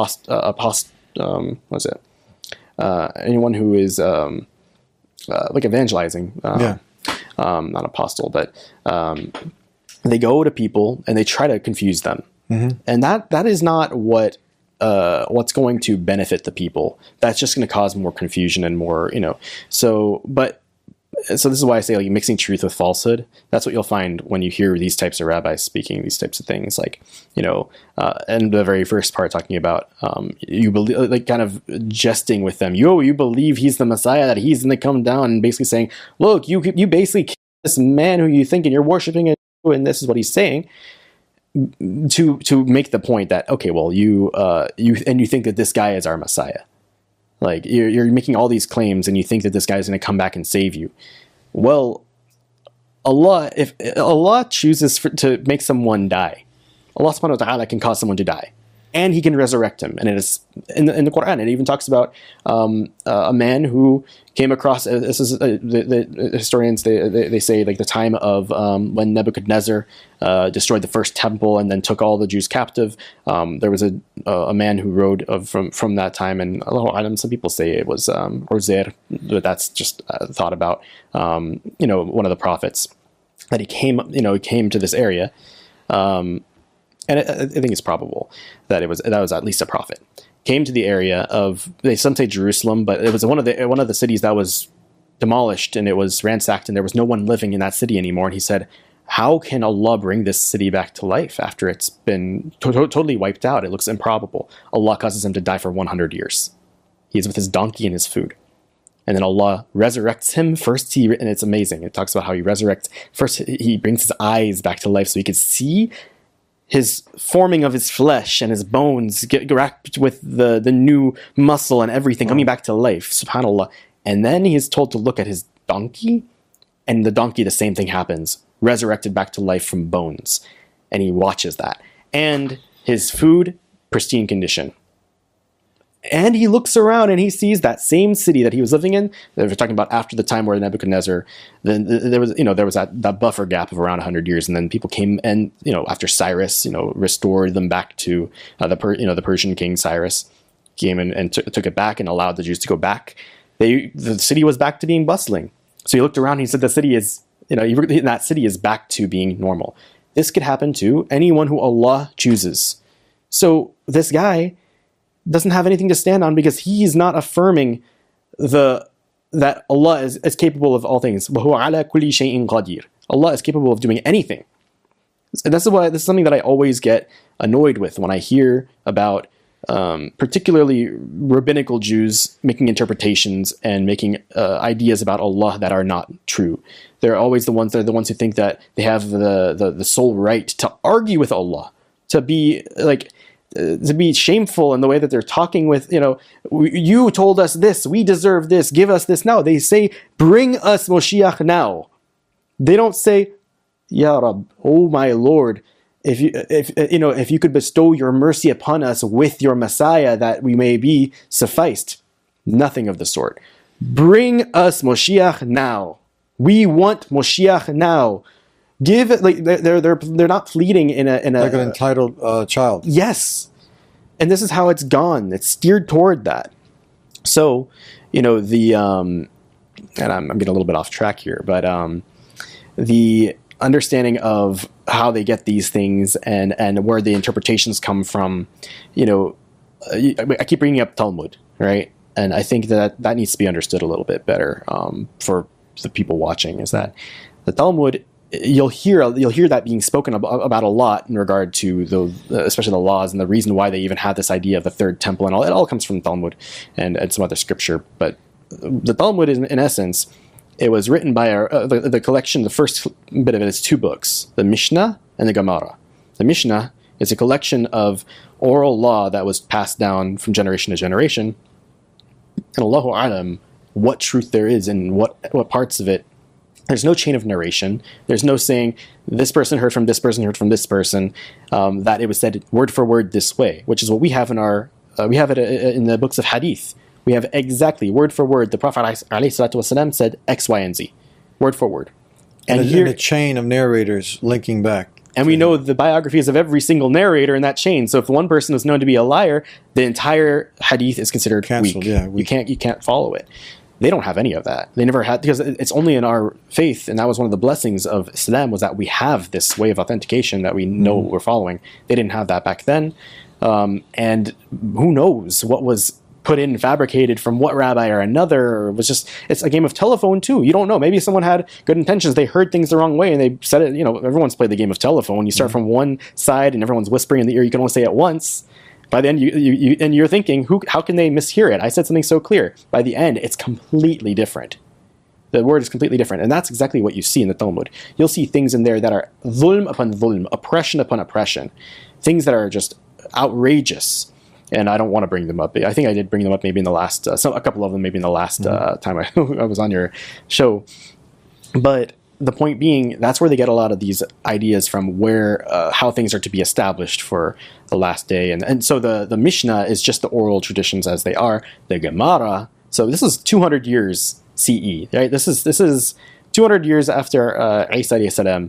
anyone who is like evangelizing. Not apostle, but they go to people and they try to confuse them. Mm-hmm. And that is not what's going to benefit the people. That's just going to cause more confusion and more, So this is why I say, like, mixing truth with falsehood. That's what you'll find when you hear these types of rabbis speaking these types of things. Like, and the very first part talking about you believe, like, kind of jesting with them. You believe he's the Messiah, that he's going to come down, and basically saying, look, you basically killed this man who you think and you're worshiping, and this is what he's saying, to make the point that, okay, well, you think that this guy is our Messiah. Like, you're making all these claims and you think that this guy is going to come back and save you. Well, if Allah chooses to make someone die, Allah subhanahu wa ta'ala can cause someone to die. And he can resurrect him. And it is in the Quran, it even talks about a man who came across, this is the historians, they say, like, the time of when Nebuchadnezzar destroyed the first temple and then took all the Jews captive. There was a man who rode from that time, and Allahu Alam, some people say it was Uzair, but that's just thought about, one of the prophets, that he came to this area. And I think it's probable that was at least a prophet. Came to the area of, some say Jerusalem, but it was one of the cities that was demolished and it was ransacked and there was no one living in that city anymore. And he said, how can Allah bring this city back to life after it's been totally wiped out? It looks improbable. Allah causes him to die for 100 years. He's with his donkey and his food. And then Allah resurrects him first. And it's amazing. It talks about how he resurrects. First, he brings his eyes back to life so he could see his forming of his flesh and his bones get wrapped with the new muscle and everything coming back to life. SubhanAllah. And then he is told to look at his donkey, and the donkey, the same thing happens. Resurrected back to life from bones. And he watches that. And his food, pristine condition. And he looks around and he sees that same city that he was living in. They were talking about after the time where Nebuchadnezzar, then there was that buffer gap of around 100 years, and then people came and after Cyrus restored them back to the Persian king Cyrus came and took it back and allowed the Jews to go back. The city was back to being bustling. So he looked around and he said the city is that city is back to being normal. This could happen to anyone who Allah chooses. So this guy doesn't have anything to stand on because he's not affirming that Allah is capable of all things. وَهُوَ عَلَى كُلِّ شَيْءٍ قَدِيرٌ. Allah is capable of doing anything. And this is something that I always get annoyed with when I hear about particularly rabbinical Jews making interpretations and making ideas about Allah that are not true. They're always the ones who think that they have the sole right to argue with Allah, to be shameful in the way that they're talking with, you told us this, we deserve this, give us this now. They say, bring us Moshiach now. They don't say, Ya Rab, oh my Lord, if you could bestow your mercy upon us with your Messiah that we may be sufficed. Nothing of the sort. Bring us Moshiach now. We want Moshiach now. Give it, like, they're not pleading in a
like an entitled child.
Yes, and this is how it's gone. It's steered toward that. So, and I'm getting a little bit off track here, but the understanding of how they get these things and where the interpretations come from, I keep bringing up Talmud, right? And I think that needs to be understood a little bit better for the people watching, is that the Talmud, you'll hear that being spoken about a lot in regard to especially the laws and the reason why they even have this idea of the third temple and all. It all comes from the Talmud and some other scripture. But the Talmud is, in essence, it was written by the collection. The first bit of it is two books: the Mishnah and the Gemara. The Mishnah is a collection of oral law that was passed down from generation to generation. And Allahu A'lam, what truth there is in what parts of it. There's no chain of narration. There's no saying this person heard from this person heard from this person, that it was said word for word this way, which is what we have in we have it in the books of Hadith. We have exactly word for word. The Prophet ﷺ said X, Y, and Z, word for word.
And a chain of narrators linking back.
And we know the biographies of every single narrator in that chain. So if one person is known to be a liar, the entire Hadith is considered
canceled.
Weak.
Yeah,
you can't follow it. They don't have any of that. They never had, because it's only in our faith, and that was one of the blessings of Islam, was that we have this way of authentication that we know we're following. They didn't have that back then. And who knows what was put in, fabricated from what rabbi or another. It's a game of telephone too. You don't know. Maybe someone had good intentions. They heard things the wrong way and they said it. Everyone's played the game of telephone. You start from one side and everyone's whispering in the ear. You can only say it once. By the end, you're thinking, how can they mishear it? I said something so clear. By the end, it's completely different. The word is completely different. And that's exactly what you see in the Talmud. You'll see things in there that are dhulm upon dhulm, oppression upon oppression. Things that are just outrageous. And I don't want to bring them up. I think I did bring them up maybe in the last, a couple of them maybe in the last time I was on your show. But the point being, that's where they get a lot of these ideas from, where how things are to be established for the last day. And so the Mishnah is just the oral traditions as they are. The Gemara, so this is 200 years CE, right? This is 200 years after Isa alayhi salam.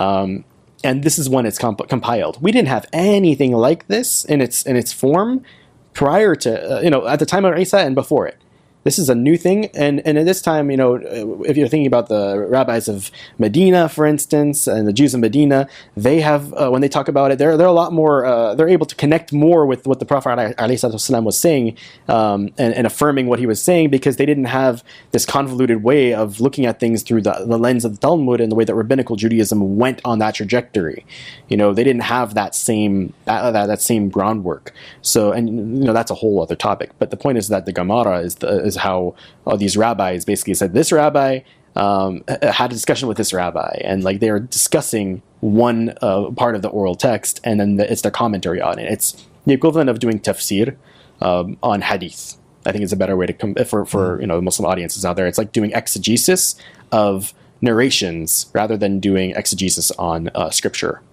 And this is when it's compiled. We didn't have anything like this in its form prior to, at the time of Isa and before it. This is a new thing, and at this time, if you're thinking about the rabbis of Medina, for instance, and the Jews of Medina, they have, when they talk about it, they're a lot more, they're able to connect more with what the Prophet ﷺ was saying, and affirming what he was saying, because they didn't have this convoluted way of looking at things through the lens of the Talmud and the way that rabbinical Judaism went on that trajectory. They didn't have that same groundwork. So, and that's a whole other topic. But the point is that the Gemara is how these rabbis basically said, this rabbi had a discussion with this rabbi, and like they were discussing one part of the oral text, and then it's their commentary on it. It's the equivalent of doing tafsir on hadith. I think it's a better way to for the Muslim audiences out there. It's like doing exegesis of narrations rather than doing exegesis on scripture.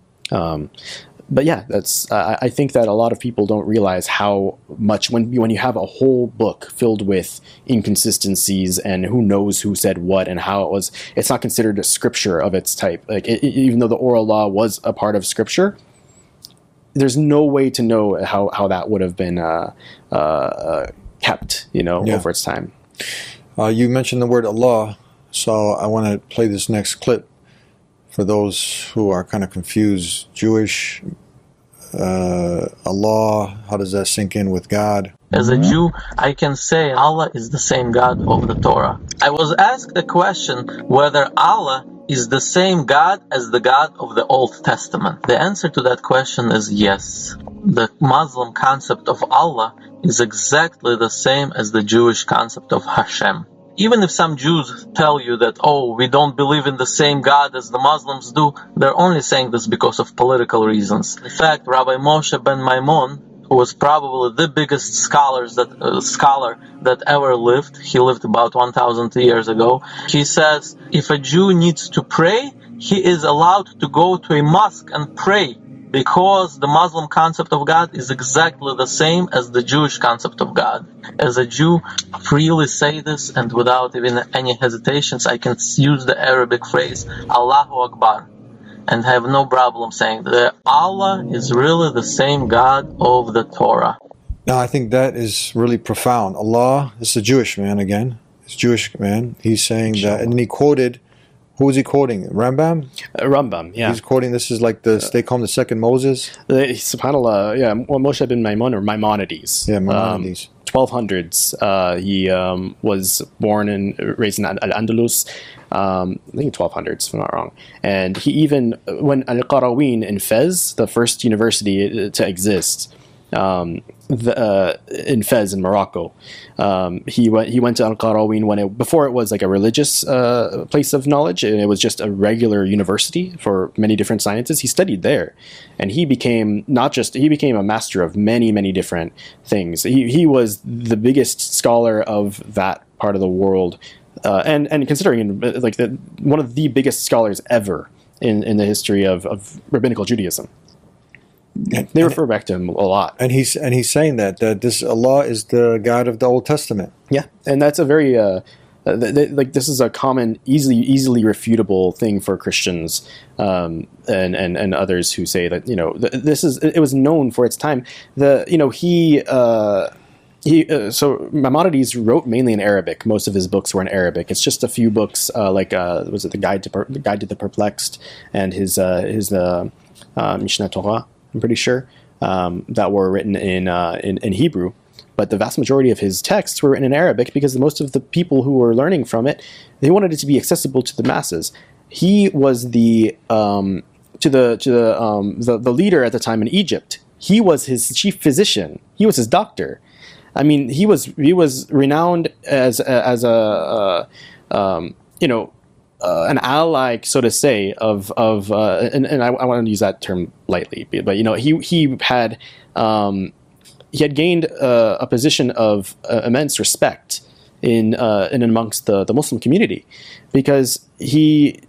But yeah, that's. I think that a lot of people don't realize how much when you have a whole book filled with inconsistencies and who knows who said what and how it was. It's not considered a scripture of its type. Like even though the oral law was a part of scripture, there's no way to know how that would have been kept, over its time.
You mentioned the word Allah, so I want to play this next clip. For those who are kind of confused, Jewish, Allah, how does that sink in with God?
As a Jew, I can say Allah is the same God of the Torah. I was asked a question whether Allah is the same God as the God of the Old Testament. The answer to that question is yes. The Muslim concept of Allah is exactly the same as the Jewish concept of Hashem. Even if some Jews tell you that, we don't believe in the same God as the Muslims do, they're only saying this because of political reasons. In fact, Rabbi Moshe ben Maimon, who was probably the biggest scholar that ever lived, he lived about 1,000 years ago, he says, if a Jew needs to pray, he is allowed to go to a mosque and pray, because the Muslim concept of God is exactly the same as the Jewish concept of God. As a Jew, freely say this, and without even any hesitations, I can use the Arabic phrase, Allahu Akbar, and have no problem saying that Allah is really the same God of the Torah.
Now, I think that is really profound. Allah, this is a Jewish man again. It's a Jewish man. He's saying that, and then he quoted, who was he quoting? Rambam?
Rambam, yeah.
He's quoting, this is like they call him the second Moses?
SubhanAllah, yeah, Moshe bin Maimon or Maimonides.
Yeah, Maimonides.
1200s. He was born and raised in Al-Andalus, I think 1200s, if I'm not wrong. And he even, when Al-Qarawin in Fez, the first university to exist, in Fez in Morocco, he went to Al-Qarawin before it was like a religious place of knowledge, and it was just a regular university for many different sciences. He studied there, and he became a master of many different things. He was the biggest scholar of that part of the world, and considering like one of the biggest scholars ever in the history of rabbinical Judaism. They refer back to him a lot,
and he's saying that this Allah is the God of the Old Testament.
Yeah, and that's a very like this is a common, easily refutable thing for Christians and others who say that it was known for its time. So Maimonides wrote mainly in Arabic. Most of his books were in Arabic. It's just a few books was it the Guide to the Perplexed and his Mishneh Torah, I'm pretty sure, that were written in Hebrew. But the vast majority of his texts were written in Arabic because most of the people who were learning from it, they wanted it to be accessible to the masses. He was the leader at the time in Egypt. He was his chief physician. He was his doctor. I mean, he was renowned as an ally, so to say, and I want to use that term lightly, but he had gained a position of immense respect in amongst the Muslim community, because he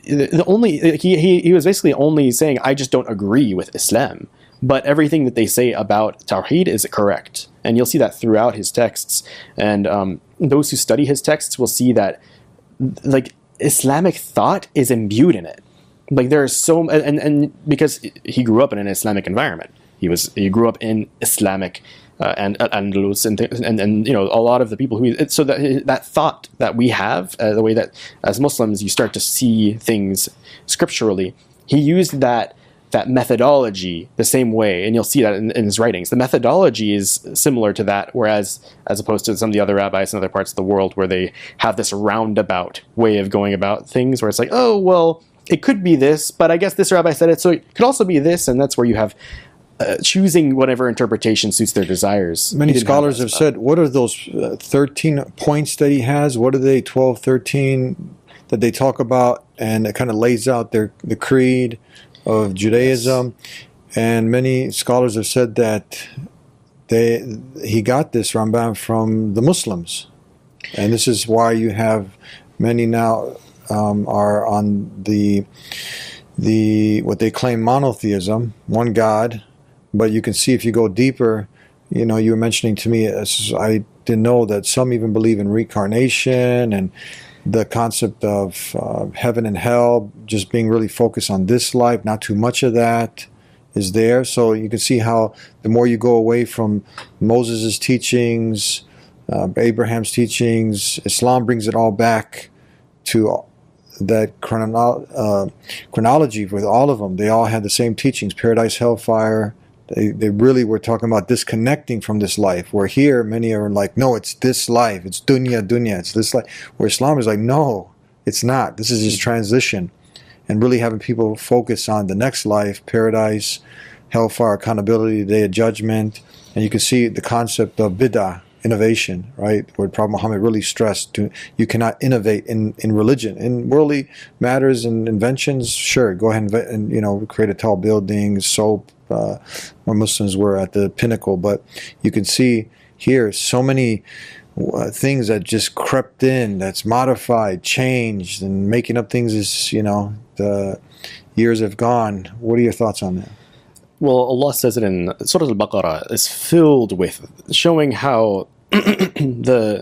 was basically only saying, I just don't agree with Islam, but everything that they say about Tawheed is correct. And you'll see that throughout his texts. And those who study his texts will see that like Islamic thought is imbued in it. Like there are and because he grew up in an Islamic environment. He grew up in Islamic and Andalus and a lot of the people so that thought that we have, the way that as Muslims you start to see things scripturally, he used that methodology the same way, and you'll see that in his writings. The methodology is similar to that, whereas as opposed to some of the other rabbis in other parts of the world where they have this roundabout way of going about things, where it's like, oh, well, it could be this, but I guess this rabbi said it, so it could also be this, and that's where you have choosing whatever interpretation suits their desires.
Many scholars have said, what are those 13 points that he has? What are they, 12, 13, that they talk about, and it kind of lays out the creed of Judaism. Yes. And many scholars have said that he got this Rambam from the Muslims, and this is why you have many now are on the what they claim monotheism, one God. But you can see if you go deeper, you were mentioning to me, I didn't know that some even believe in reincarnation and the concept of heaven and hell, just being really focused on this life, not too much of that is there. So you can see how the more you go away from Moses' teachings, Abraham's teachings, Islam brings it all back to that chronology with all of them. They all had the same teachings, paradise, hellfire. They really were talking about disconnecting from this life, where here many are like, no, it's this life, it's dunya, it's this life. Where Islam is like, no, it's not. This is just transition. And really having people focus on the next life, paradise, hellfire, accountability, day of judgment. And you can see the concept of bid'ah, innovation, right? Where Prophet Muhammad really stressed you cannot innovate in religion. In worldly matters and inventions, sure, go ahead and create a tall building, soap, where Muslims were at the pinnacle. But you can see here so many things that just crept in, that's modified, changed, and making up things as the years have gone. What are your thoughts on that?
Well, Allah says it in Surah Al-Baqarah, is filled with showing how the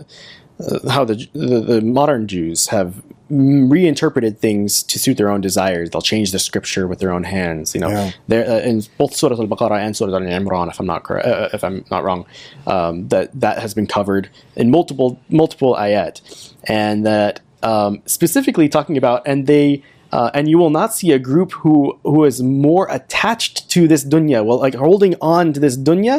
modern Jews have reinterpreted things to suit their own desires. They'll change the scripture with their own hands. In both Surah Al-Baqarah and Surah Al-Imran, if I'm not wrong, that has been covered in multiple ayat, and that specifically talking about and you will not see a group who is more attached to this dunya, like holding on to this dunya,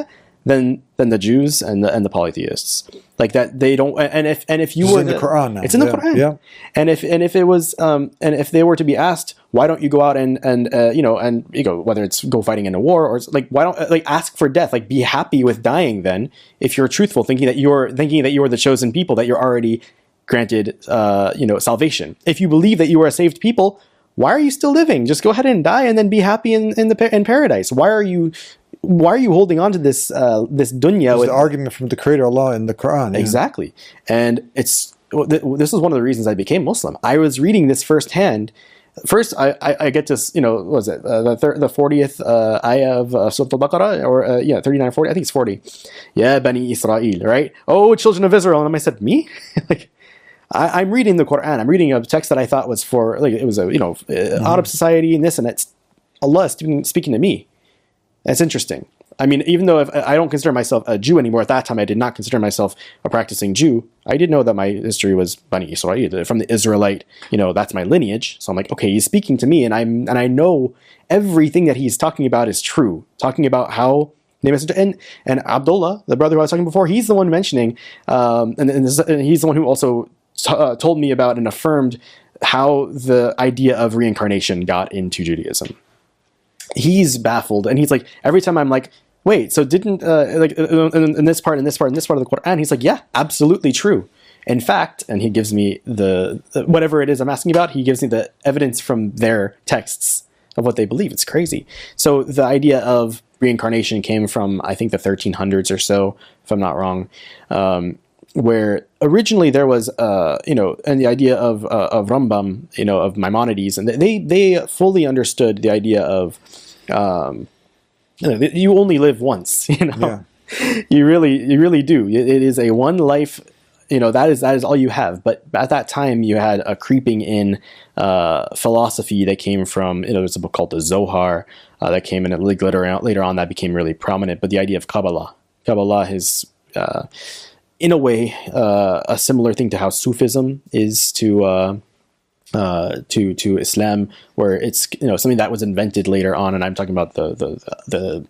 than the Jews and the polytheists. Like that, they don't. And if you
It's
were
in the Quran now.
it's in the
Yeah.
Quran.
Yeah.
And if it was and if they were to be asked, why don't you go out and whether it's go fighting in a war or like why don't like ask for death, like be happy with dying then if you're truthful, thinking that you're the chosen people, that you're already granted salvation. If you believe that you are a saved people, why are you still living? Just go ahead and die and then be happy in paradise. Why are you holding on to this dunya?
It's the argument from the Creator Allah in the Quran. Yeah.
Exactly. And this is one of the reasons I became Muslim. I was reading this firsthand. First, I get to, what was it? The 40th ayah of Surah Al-Baqarah, or 39, 40, I think it's 40. Ya Bani Israel, right? Oh, children of Israel. And I said, me? Like, I'm reading the Quran. I'm reading a text that I thought was for, like, it was Arab society and this, and it's Allah speaking to me. That's interesting. I mean, even though I don't consider myself a Jew anymore, at that time I did not consider myself a practicing Jew. I did know that my history was Bani Israel, from the Israelite, that's my lineage. So I'm like, okay, he's speaking to me, and I know everything that he's talking about is true. Talking about how they message, and Abdullah, the brother who I was talking before, he's the one mentioning, and he's the one who also told me about and affirmed how the idea of reincarnation got into Judaism. He's baffled, and he's like, every time I'm like, wait, so didn't in this part of the Quran, he's like, yeah, absolutely true. In fact, and he gives me the whatever it is I'm asking about, he gives me the evidence from their texts of what they believe. It's crazy. So the idea of reincarnation came from, I think, the 1300s or so, if I'm not wrong, where originally there was, and the idea of Rambam, of Maimonides, and they fully understood the idea of, you only live once,
Yeah.
you really do. It is a one life, that is all you have. But at that time, you had a creeping in philosophy that came from, there's a book called the Zohar that came in later on that became really prominent. But the idea of Kabbalah is, in a way, a similar thing to how Sufism is to Islam, where it's something that was invented later on, and I'm talking about the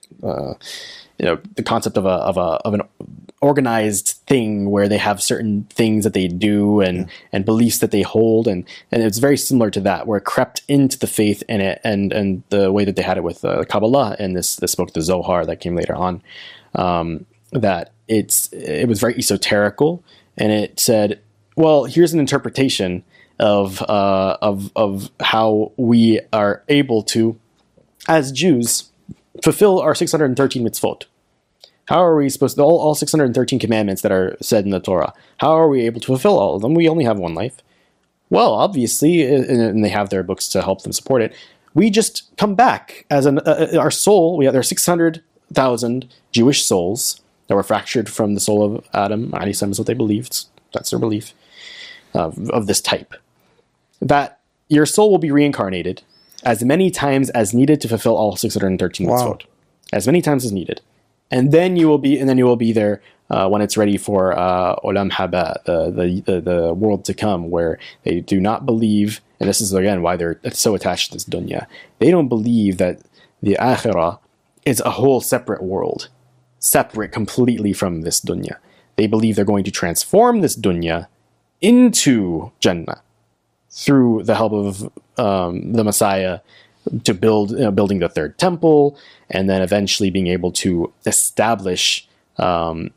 concept of an organized thing where they have certain things that they do and beliefs that they hold, and it's very similar to that, where it crept into the faith and the way that they had it with Kabbalah and this book, the Zohar, that came later on, that it was very esoterical, and it said, well, here's an interpretation of how we are able to, as Jews, fulfill our 613 mitzvot. How are we supposed to, all 613 commandments that are said in the Torah, how are we able to fulfill all of them? We only have one life. Well, obviously, and they have their books to help them support it, we just come back as our soul. There are 600,000 Jewish souls that were fractured from the soul of Adam. Is what they believe. That's their belief of this type. That your soul will be reincarnated as many times as needed to fulfill all 613 mitzvot. As many times as needed. And then you will be there when it's ready for Olam Haba, the world to come, where they do not believe, and this is again why they're so attached to this dunya. They don't believe that the akhirah is a whole separate world, separate completely from this dunya. They believe they're going to transform this dunya into Jannah through the help of the Messiah, to building the third temple, and then eventually being able to establish, through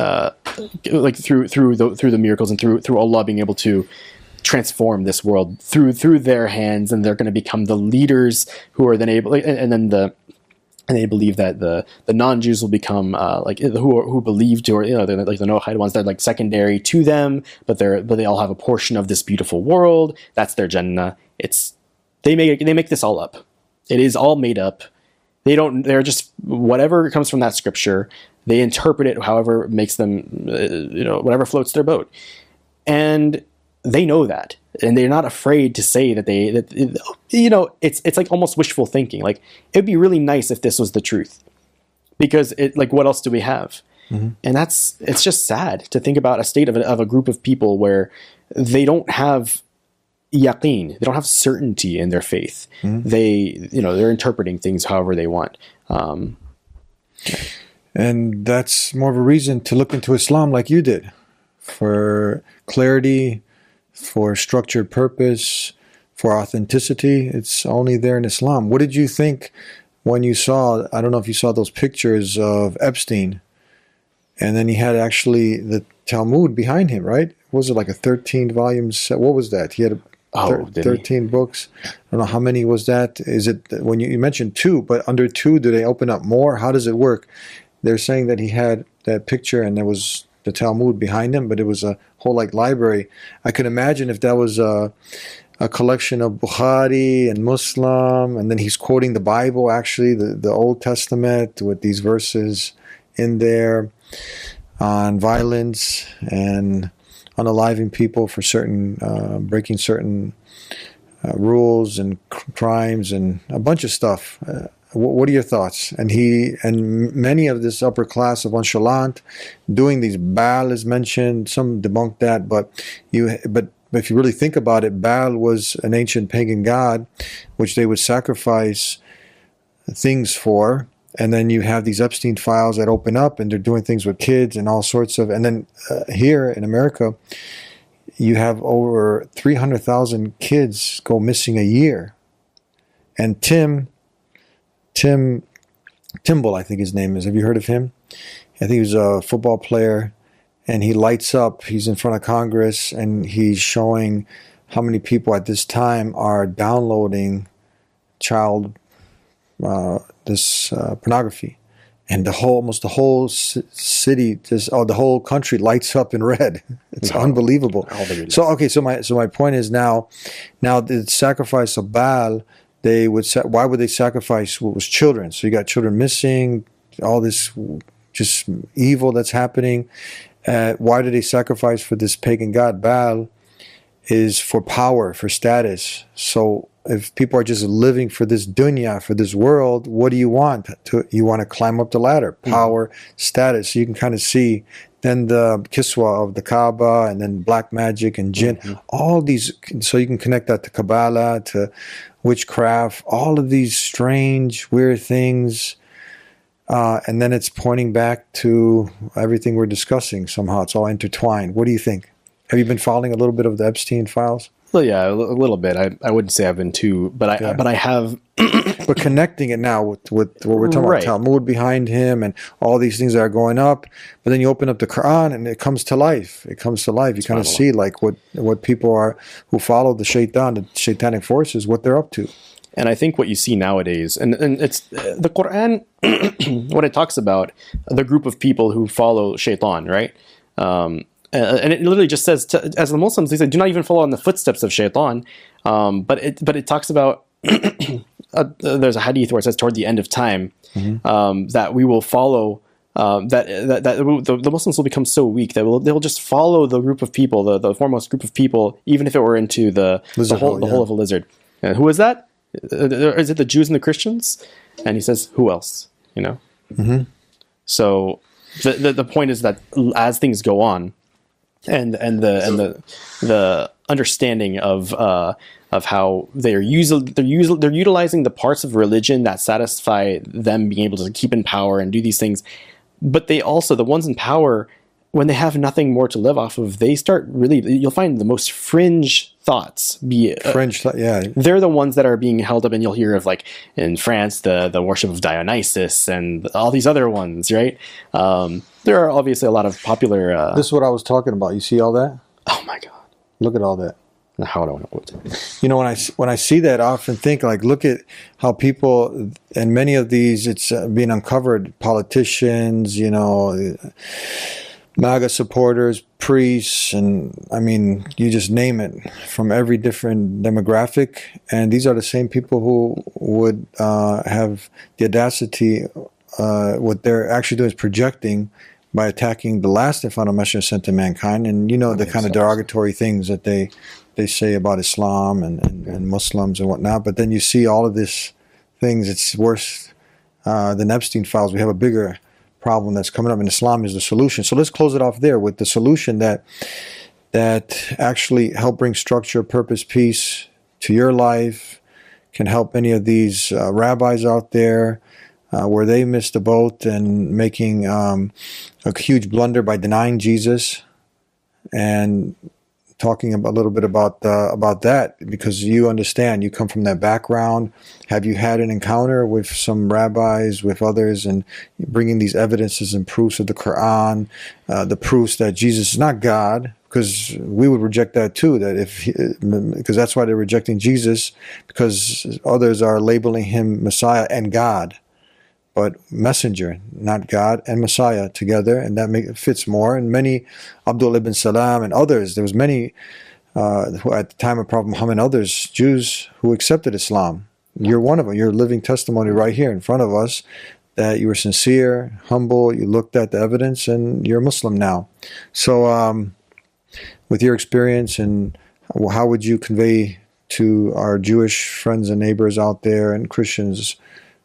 the miracles and through Allah being able to transform this world through their hands, and they're going to become the leaders who are then able, and they believe that the non-Jews will become who believe to, or they're like the Noahide ones, they're like secondary to them, but they all have a portion of this beautiful world. That's their Jannah. They make this all up. It is all made up. They're just whatever comes from that scripture. They interpret it however it makes them, whatever floats their boat, and they know that, and they're not afraid to say that it's like almost wishful thinking. Like, it'd be really nice if this was the truth, because what else do we have? Mm-hmm. And it's just sad to think about a state of a group of people where they don't have yaqeen, they don't have certainty in their faith. Mm-hmm. They're interpreting things however they want.
And that's more of a reason to look into Islam like you did, for clarity, for structured purpose, for authenticity. It's only there in Islam. What did you think when you saw, I don't know if you saw those pictures of Epstein, and then he had actually the Talmud behind him, right? Was it like a 13-volume set? What was that? He had 13 books. I don't know how many was that. Is it, when you mentioned 2, but under 2, do they open up more? How does it work? They're saying that he had that picture and there was the Talmud behind him, but it was a whole like library. I could imagine if that was a collection of Bukhari and Muslim, and then he's quoting the Bible, actually, the Old Testament, with these verses in there on violence and unaliving people for certain, breaking certain rules and crimes and a bunch of stuff. What are your thoughts? And many of this upper class of nonchalant doing these, Baal is mentioned. Some debunk that, but if you really think about it, Baal was an ancient pagan god, which they would sacrifice things for. And then you have these Epstein files that open up, and they're doing things with kids and all sorts of. And then here in America, you have over 300,000 kids go missing a year. And Timble, I think his name is. Have you heard of him? I think he was a football player, and he lights up. He's in front of Congress, and he's showing how many people at this time are downloading pornography. And almost the whole city, the whole country lights up in red. It's unbelievable. So my point is now the sacrifice of Baal, why would they sacrifice what was children? So you got children missing, all this just evil that's happening. Why do they sacrifice for this pagan god? Baal is for power, for status. So if people are just living for this dunya, for this world, what do you want? You want to climb up the ladder, power, status. So you can kind of see then the kiswa of the Kaaba, and then black magic and jinn, all these. So you can connect that to Kabbalah, to witchcraft, all of these strange, weird things. And then it's pointing back to everything we're discussing somehow. It's all intertwined. What do you think? Have you been following a little bit of the Epstein files?
Well, yeah, a little bit. I wouldn't say I've been too, but I have.
But connecting it now with what we're talking about, Talmud behind him and all these things that are going up. But then you open up the Quran and it comes to life. You kind of see like what people are who follow the shaitan, the shaitanic forces, what they're up to.
And I think what you see nowadays, and it's the Quran, what it talks about, the group of people who follow shaitan, right? And it literally just says, as the Muslims, they say, do not even follow in the footsteps of shaitan. But it talks about, there's a hadith where it says toward the end of time, that we will follow, the Muslims will become so weak that they'll just follow the group of people, the foremost group of people, even if it were into the hole of a lizard. And who is that? Is it the Jews and the Christians? And he says, who else? You know? So the point is that as things go on, and the understanding of how they're utilizing the parts of religion that satisfy them being able to keep in power and do these things, but they also, the ones in power, when they have nothing more to live off of, they start you'll find the most fringe thoughts they're the ones that are being held up, and you'll hear of, like in France, the worship of Dionysus and all these other ones, right? There are obviously a lot of popular...
This is what I was talking about. You see all that?
Oh my God.
Look at all that.
How do I know?
You know, when I see that, I often think, like, look at how people, and many of these, it's being uncovered, politicians, you know, MAGA supporters, priests, and I mean, you just name it, from every different demographic. And these are the same people who would have the audacity, what they're actually doing is projecting by attacking the last and final message sent to mankind. And you know, the kind of derogatory things that they say about Islam and Muslims and whatnot. But then you see all of these things, it's worse than Epstein files. We have a bigger problem that's coming up, and Islam is the solution. So let's close it off there with the solution that actually help bring structure, purpose, peace to your life, can help any of these rabbis out there, where they missed the boat and making a huge blunder by denying Jesus, and talking a little bit about that, because you understand, you come from that background. Have you had an encounter with some rabbis, with others, and bringing these evidences and proofs of the Quran, the proofs that Jesus is not God? Because we would reject that too, because that's why they're rejecting Jesus, because others are labeling him Messiah and God, but messenger, not God and Messiah together, and that fits more. And many, Abdullah ibn Salam and others, there was many who at the time of Prophet Muhammad, others, Jews, who accepted Islam. You're one of them. You're a living testimony right here in front of us that you were sincere, humble, you looked at the evidence, and you're a Muslim now. So with your experience, and how would you convey to our Jewish friends and neighbors out there and Christians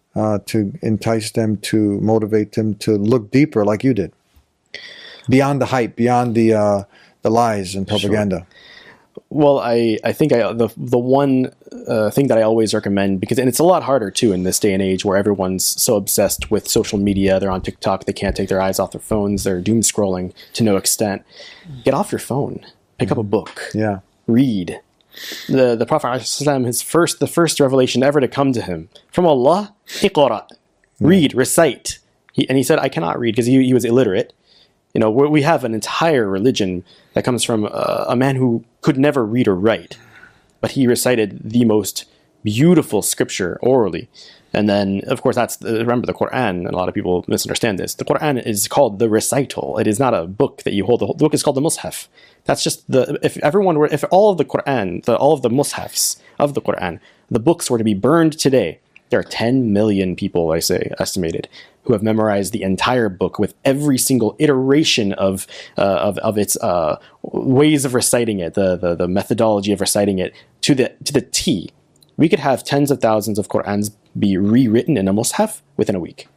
to entice them, to motivate them to look deeper like you did, beyond the hype, beyond the lies and propaganda?
Sure. Well, I think the one thing that I always recommend, and it's a lot harder too in this day and age where everyone's so obsessed with social media, they're on TikTok, they can't take their eyes off their phones, they're doom scrolling to no extent. Get off your phone, pick up a book, read. The Prophet ﷺ, the first revelation ever to come to him from Allah, Iqra, read, recite. He said, I cannot read, because he was illiterate. You know, we have an entire religion that comes from a man who could never read or write, but he recited the most beautiful scripture orally. And then, of course, remember the Quran, and a lot of people misunderstand this. The Quran is called the recital. It is not a book that you hold. The book is called the Mus'haf. That's just if all of the Quran, all of the Mus'hafs of the Quran, the books were to be burned today, there are 10 million people, estimated, who have memorized the entire book with every single iteration of its ways of reciting it, the methodology of reciting it to the T. We could have tens of thousands of Qur'ans be rewritten in a Mus'haf within a week.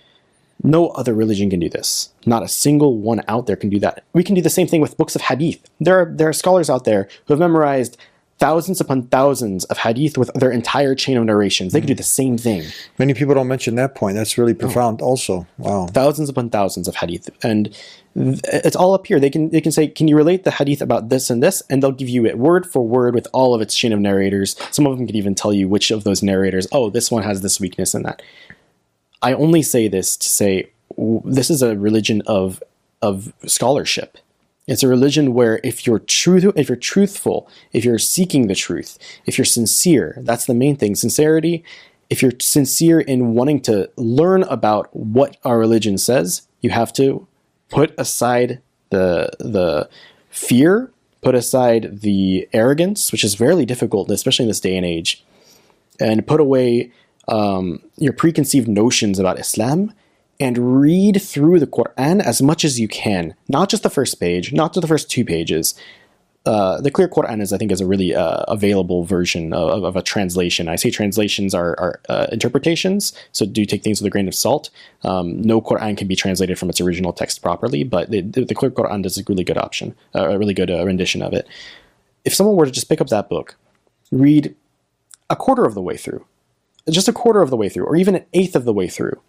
No other religion can do this. Not a single one out there can do that. We can do the same thing with books of hadith. There are scholars out there who have memorized thousands upon thousands of hadith with their entire chain of narrations. They can do the same thing.
Many people don't mention that point. That's really profound also. Wow.
Thousands upon thousands of hadith. And it's all up here. They can say, can you relate the hadith about this and this? And they'll give you it word for word with all of its chain of narrators. Some of them can even tell you which of those narrators, this one has this weakness and that. I only say this to say this is a religion of scholarship. It's a religion where if you're truthful, if you're seeking the truth, if you're sincere, that's the main thing. Sincerity. If you're sincere in wanting to learn about what our religion says, you have to put aside the fear, put aside the arrogance, which is very difficult, especially in this day and age, and put away your preconceived notions about Islam, and read through the Quran as much as you can. Not just the first page, not just the first 2 pages. The Clear Quran is a really available version of a translation. I say translations are interpretations, so do take things with a grain of salt. No Quran can be translated from its original text properly, but the Clear Quran does a really good option, a really good rendition of it. If someone were to just pick up that book, read a quarter of the way through, just a quarter of the way through, or even an eighth of the way through,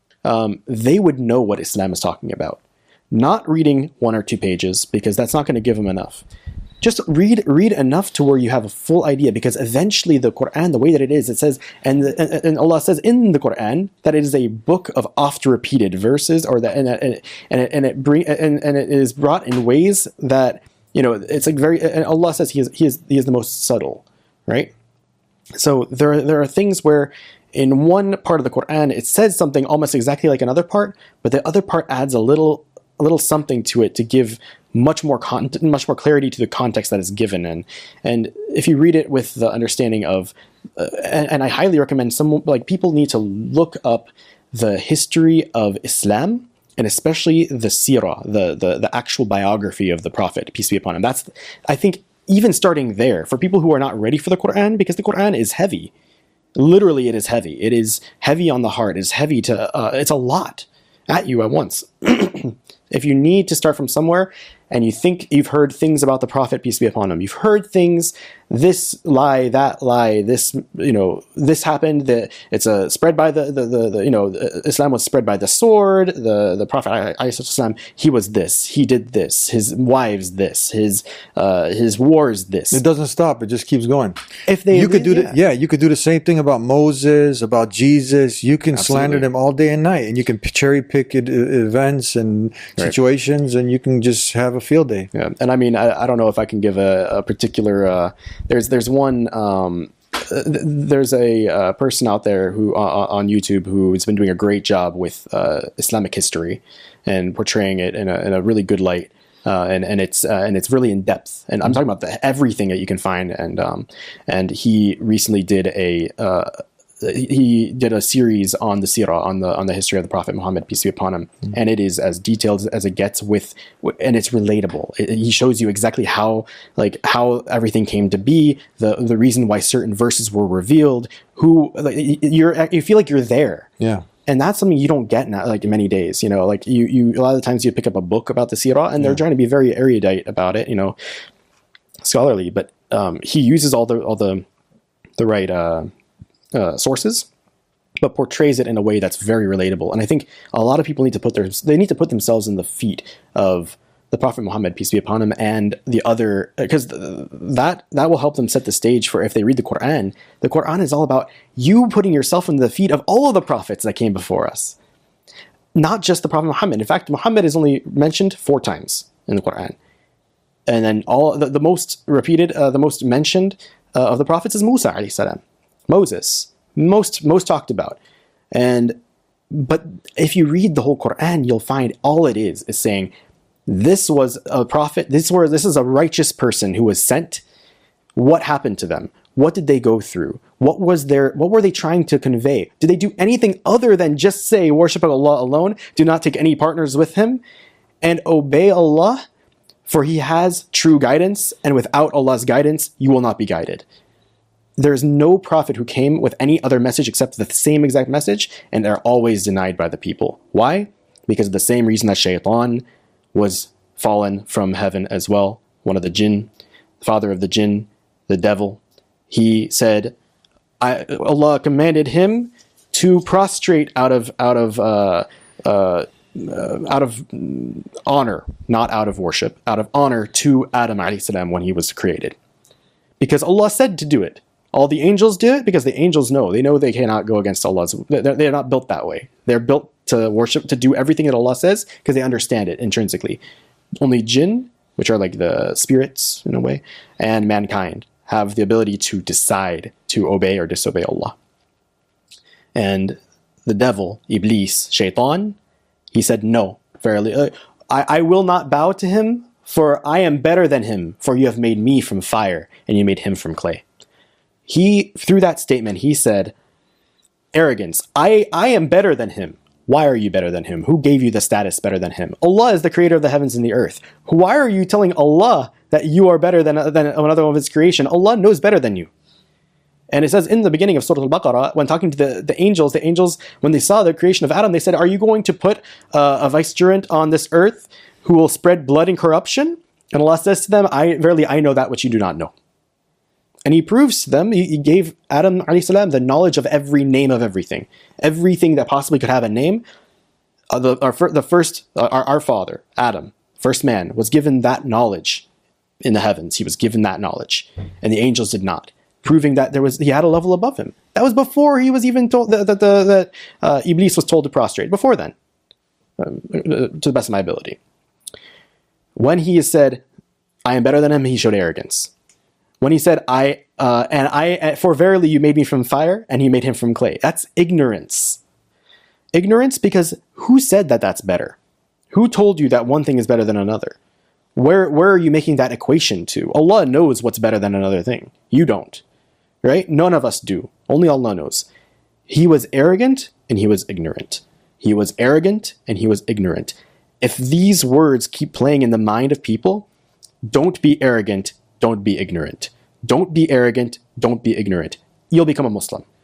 they would know what Islam is talking about. Not reading 1 or 2 pages, because that's not going to give them enough. Just read enough to where you have a full idea, because eventually the Quran, the way that it is, it says, and Allah says in the Quran that it is a book of oft-repeated verses, or that and it is brought in ways that, it's like very. And Allah says He is the most subtle, right? So there are things where in one part of the Quran it says something almost exactly like another part, but the other part adds a little something to it to give much more clarity to the context that is given. And if you read it with the understanding of, and I highly recommend people need to look up the history of Islam, and especially the seerah, the actual biography of the Prophet, peace be upon him. That's, I think, even starting there, for people who are not ready for the Quran, because the Quran is heavy. Literally, it is heavy. It is heavy on the heart. It's heavy it's a lot at you at once. If you need to start from somewhere, and you think you've heard things about the Prophet, peace be upon him. You've heard things, this lie, that lie, this, this happened, that it's spread by Islam was spread by the sword, the Prophet, he was this, he did this, his wives this, his wars this.
It doesn't stop, it just keeps going.
If they
you could do you could do the same thing about Moses, about Jesus. You can slander them all day and night, and you can cherry pick events and situations, and you can just have a field day.
Yeah, and I mean, I don't know if I can give a particular. There's one. There's a person out there who on YouTube who has been doing a great job with Islamic history and portraying it in a really good light. And it's really in depth, and I'm talking about everything that you can find. And he recently did a series on the Sirah, on the history of the Prophet Muhammad, peace be upon him, and it is as detailed as it gets and it's relatable. He shows you exactly how everything came to be, the reason why certain verses were revealed. You feel like you're there.
Yeah.
And that's something you don't get in many days, you a lot of the times you pick up a book about the Sirah and they're trying to be very erudite about it, scholarly, but he uses all the right sources, but portrays it in a way that's very relatable. And I think a lot of people need to put themselves in the feet of the Prophet Muhammad, peace be upon him, and the other, because that will help them set the stage for if they read the Quran. The Quran is all about you putting yourself in the feet of all of the prophets that came before us, not just the Prophet Muhammad. In fact, Muhammad is only mentioned 4 times in the Quran, and then all the most repeated, the most mentioned of the prophets is Musa alayhi salam, Moses, most talked about. But if you read the whole Quran, you'll find all it is saying, this was a prophet, this is a righteous person who was sent. What happened to them? What did they go through? What were they trying to convey? Did they do anything other than just say, worship Allah alone, do not take any partners with him, and obey Allah, for he has true guidance, and without Allah's guidance, you will not be guided. There's no prophet who came with any other message except the same exact message, and they're always denied by the people. Why? Because of the same reason that Shaitan was fallen from heaven as well. One of the jinn, father of the jinn, the devil. He said, Allah commanded him to prostrate out of honor, not out of worship, out of honor to Adam alayhi salam when he was created, because Allah said to do it. All the angels do it because the angels know. They know they cannot go against Allah's. They're not built that way. They're built to worship, to do everything that Allah says, because they understand it intrinsically. Only jinn, which are like the spirits in a way, and mankind have the ability to decide to obey or disobey Allah. And the devil, Iblis, Shaitan, he said, no, verily, I will not bow to him, for I am better than him, for you have made me from fire, and you made him from clay. Through that statement, he said, arrogance, I am better than him. Why are you better than him? Who gave you the status better than him? Allah is the creator of the heavens and the earth. Why are you telling Allah that you are better than another one of his creation? Allah knows better than you. And it says in the beginning of Surah Al-Baqarah, when talking to the angels, when they saw the creation of Adam, they said, are you going to put a vicegerent on this earth who will spread blood and corruption? And Allah says to them, verily I know that which you do not know. And he proves to them, he gave Adam alayhi salam the knowledge of every name of everything. Everything that possibly could have a name. Our father, Adam, first man, was given that knowledge in the heavens. He was given that knowledge. And the angels did not. Proving that he had a level above him. That was before he was even told that Iblis was told to prostrate. Before then. To the best of my ability. When he said, I am better than him, he showed arrogance. When he said, for verily you made me from fire, and you made him from clay. That's ignorance. Ignorance, because who said that that's better? Who told you that one thing is better than another? Where are you making that equation to? Allah knows what's better than another thing. You don't. Right? None of us do. Only Allah knows. He was arrogant, and he was ignorant. He was arrogant, and he was ignorant. If these words keep playing in the mind of people, don't be arrogant, don't be ignorant. Don't be arrogant, don't be ignorant. You'll become a Muslim.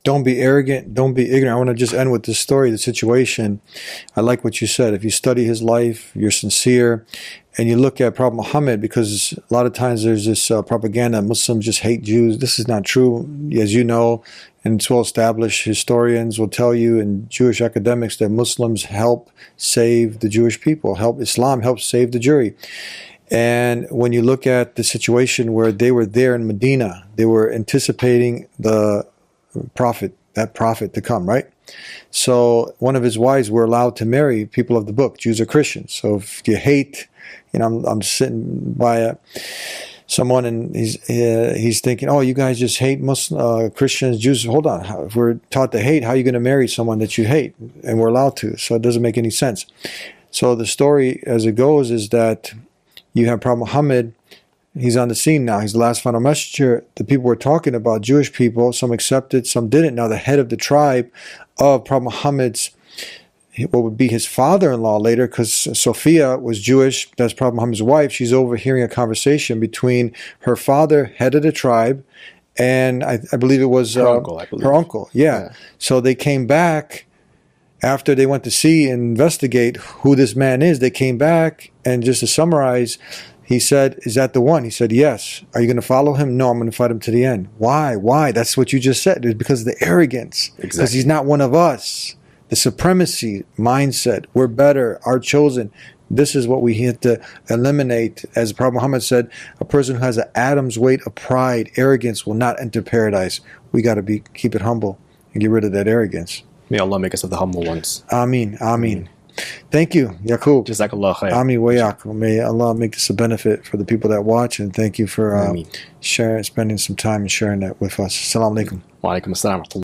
Don't be arrogant. Don't be ignorant. I want to just end with this story, the situation. I like what you said. If you study his life, you're sincere, and you look at Prophet Muhammad, because a lot of times there's this propaganda, Muslims just hate Jews. This is not true. As you know, and it's well established, historians will tell you, and Jewish academics, that Muslims help save the Jewish people. Islam helps save the Jewry. And when you look at the situation where they were there in Medina, they were anticipating the prophet to come, right? So one of his wives were allowed to marry people of the book, Jews or Christians. So if you hate, I'm sitting by someone and he's thinking, oh, you guys just hate Muslim, Christians, Jews. Hold on, if we're taught to hate, how are you going to marry someone that you hate? And we're allowed to, so it doesn't make any sense. So the story as it goes is that you have Prophet Muhammad. He's on the scene now. He's the last final messenger. The people were talking about, Jewish people, some accepted, some didn't. Now the head of the tribe of Prophet Muhammad's, what would be his father-in-law later, because Sophia was Jewish, that's Prophet Muhammad's wife. She's overhearing a conversation between her father, head of the tribe, and I believe it was
her uncle.
Her uncle, yeah. So they came back after they went to see and investigate who this man is. They came back, and just to summarize, he said, is that the one? He said, yes. Are you going to follow him? No, I'm going to fight him to the end. Why? That's what you just said. It's because of the arrogance.
Exactly.
Because he's not one of us. The supremacy mindset. We're better. Our chosen. This is what we had to eliminate. As Prophet Muhammad said, a person who has an atom's weight of pride, arrogance, will not enter paradise. We got to keep it humble and get rid of that arrogance.
May Allah make us of the humble ones.
Ameen. Ameen. Thank you, Yaqub.
Jazakallah khair.
Ameen wa yaqub. May Allah make this a benefit for the people that watch, and thank you for spending some time and sharing that with us. Assalamu alaikum.
Wa alaikum assalam.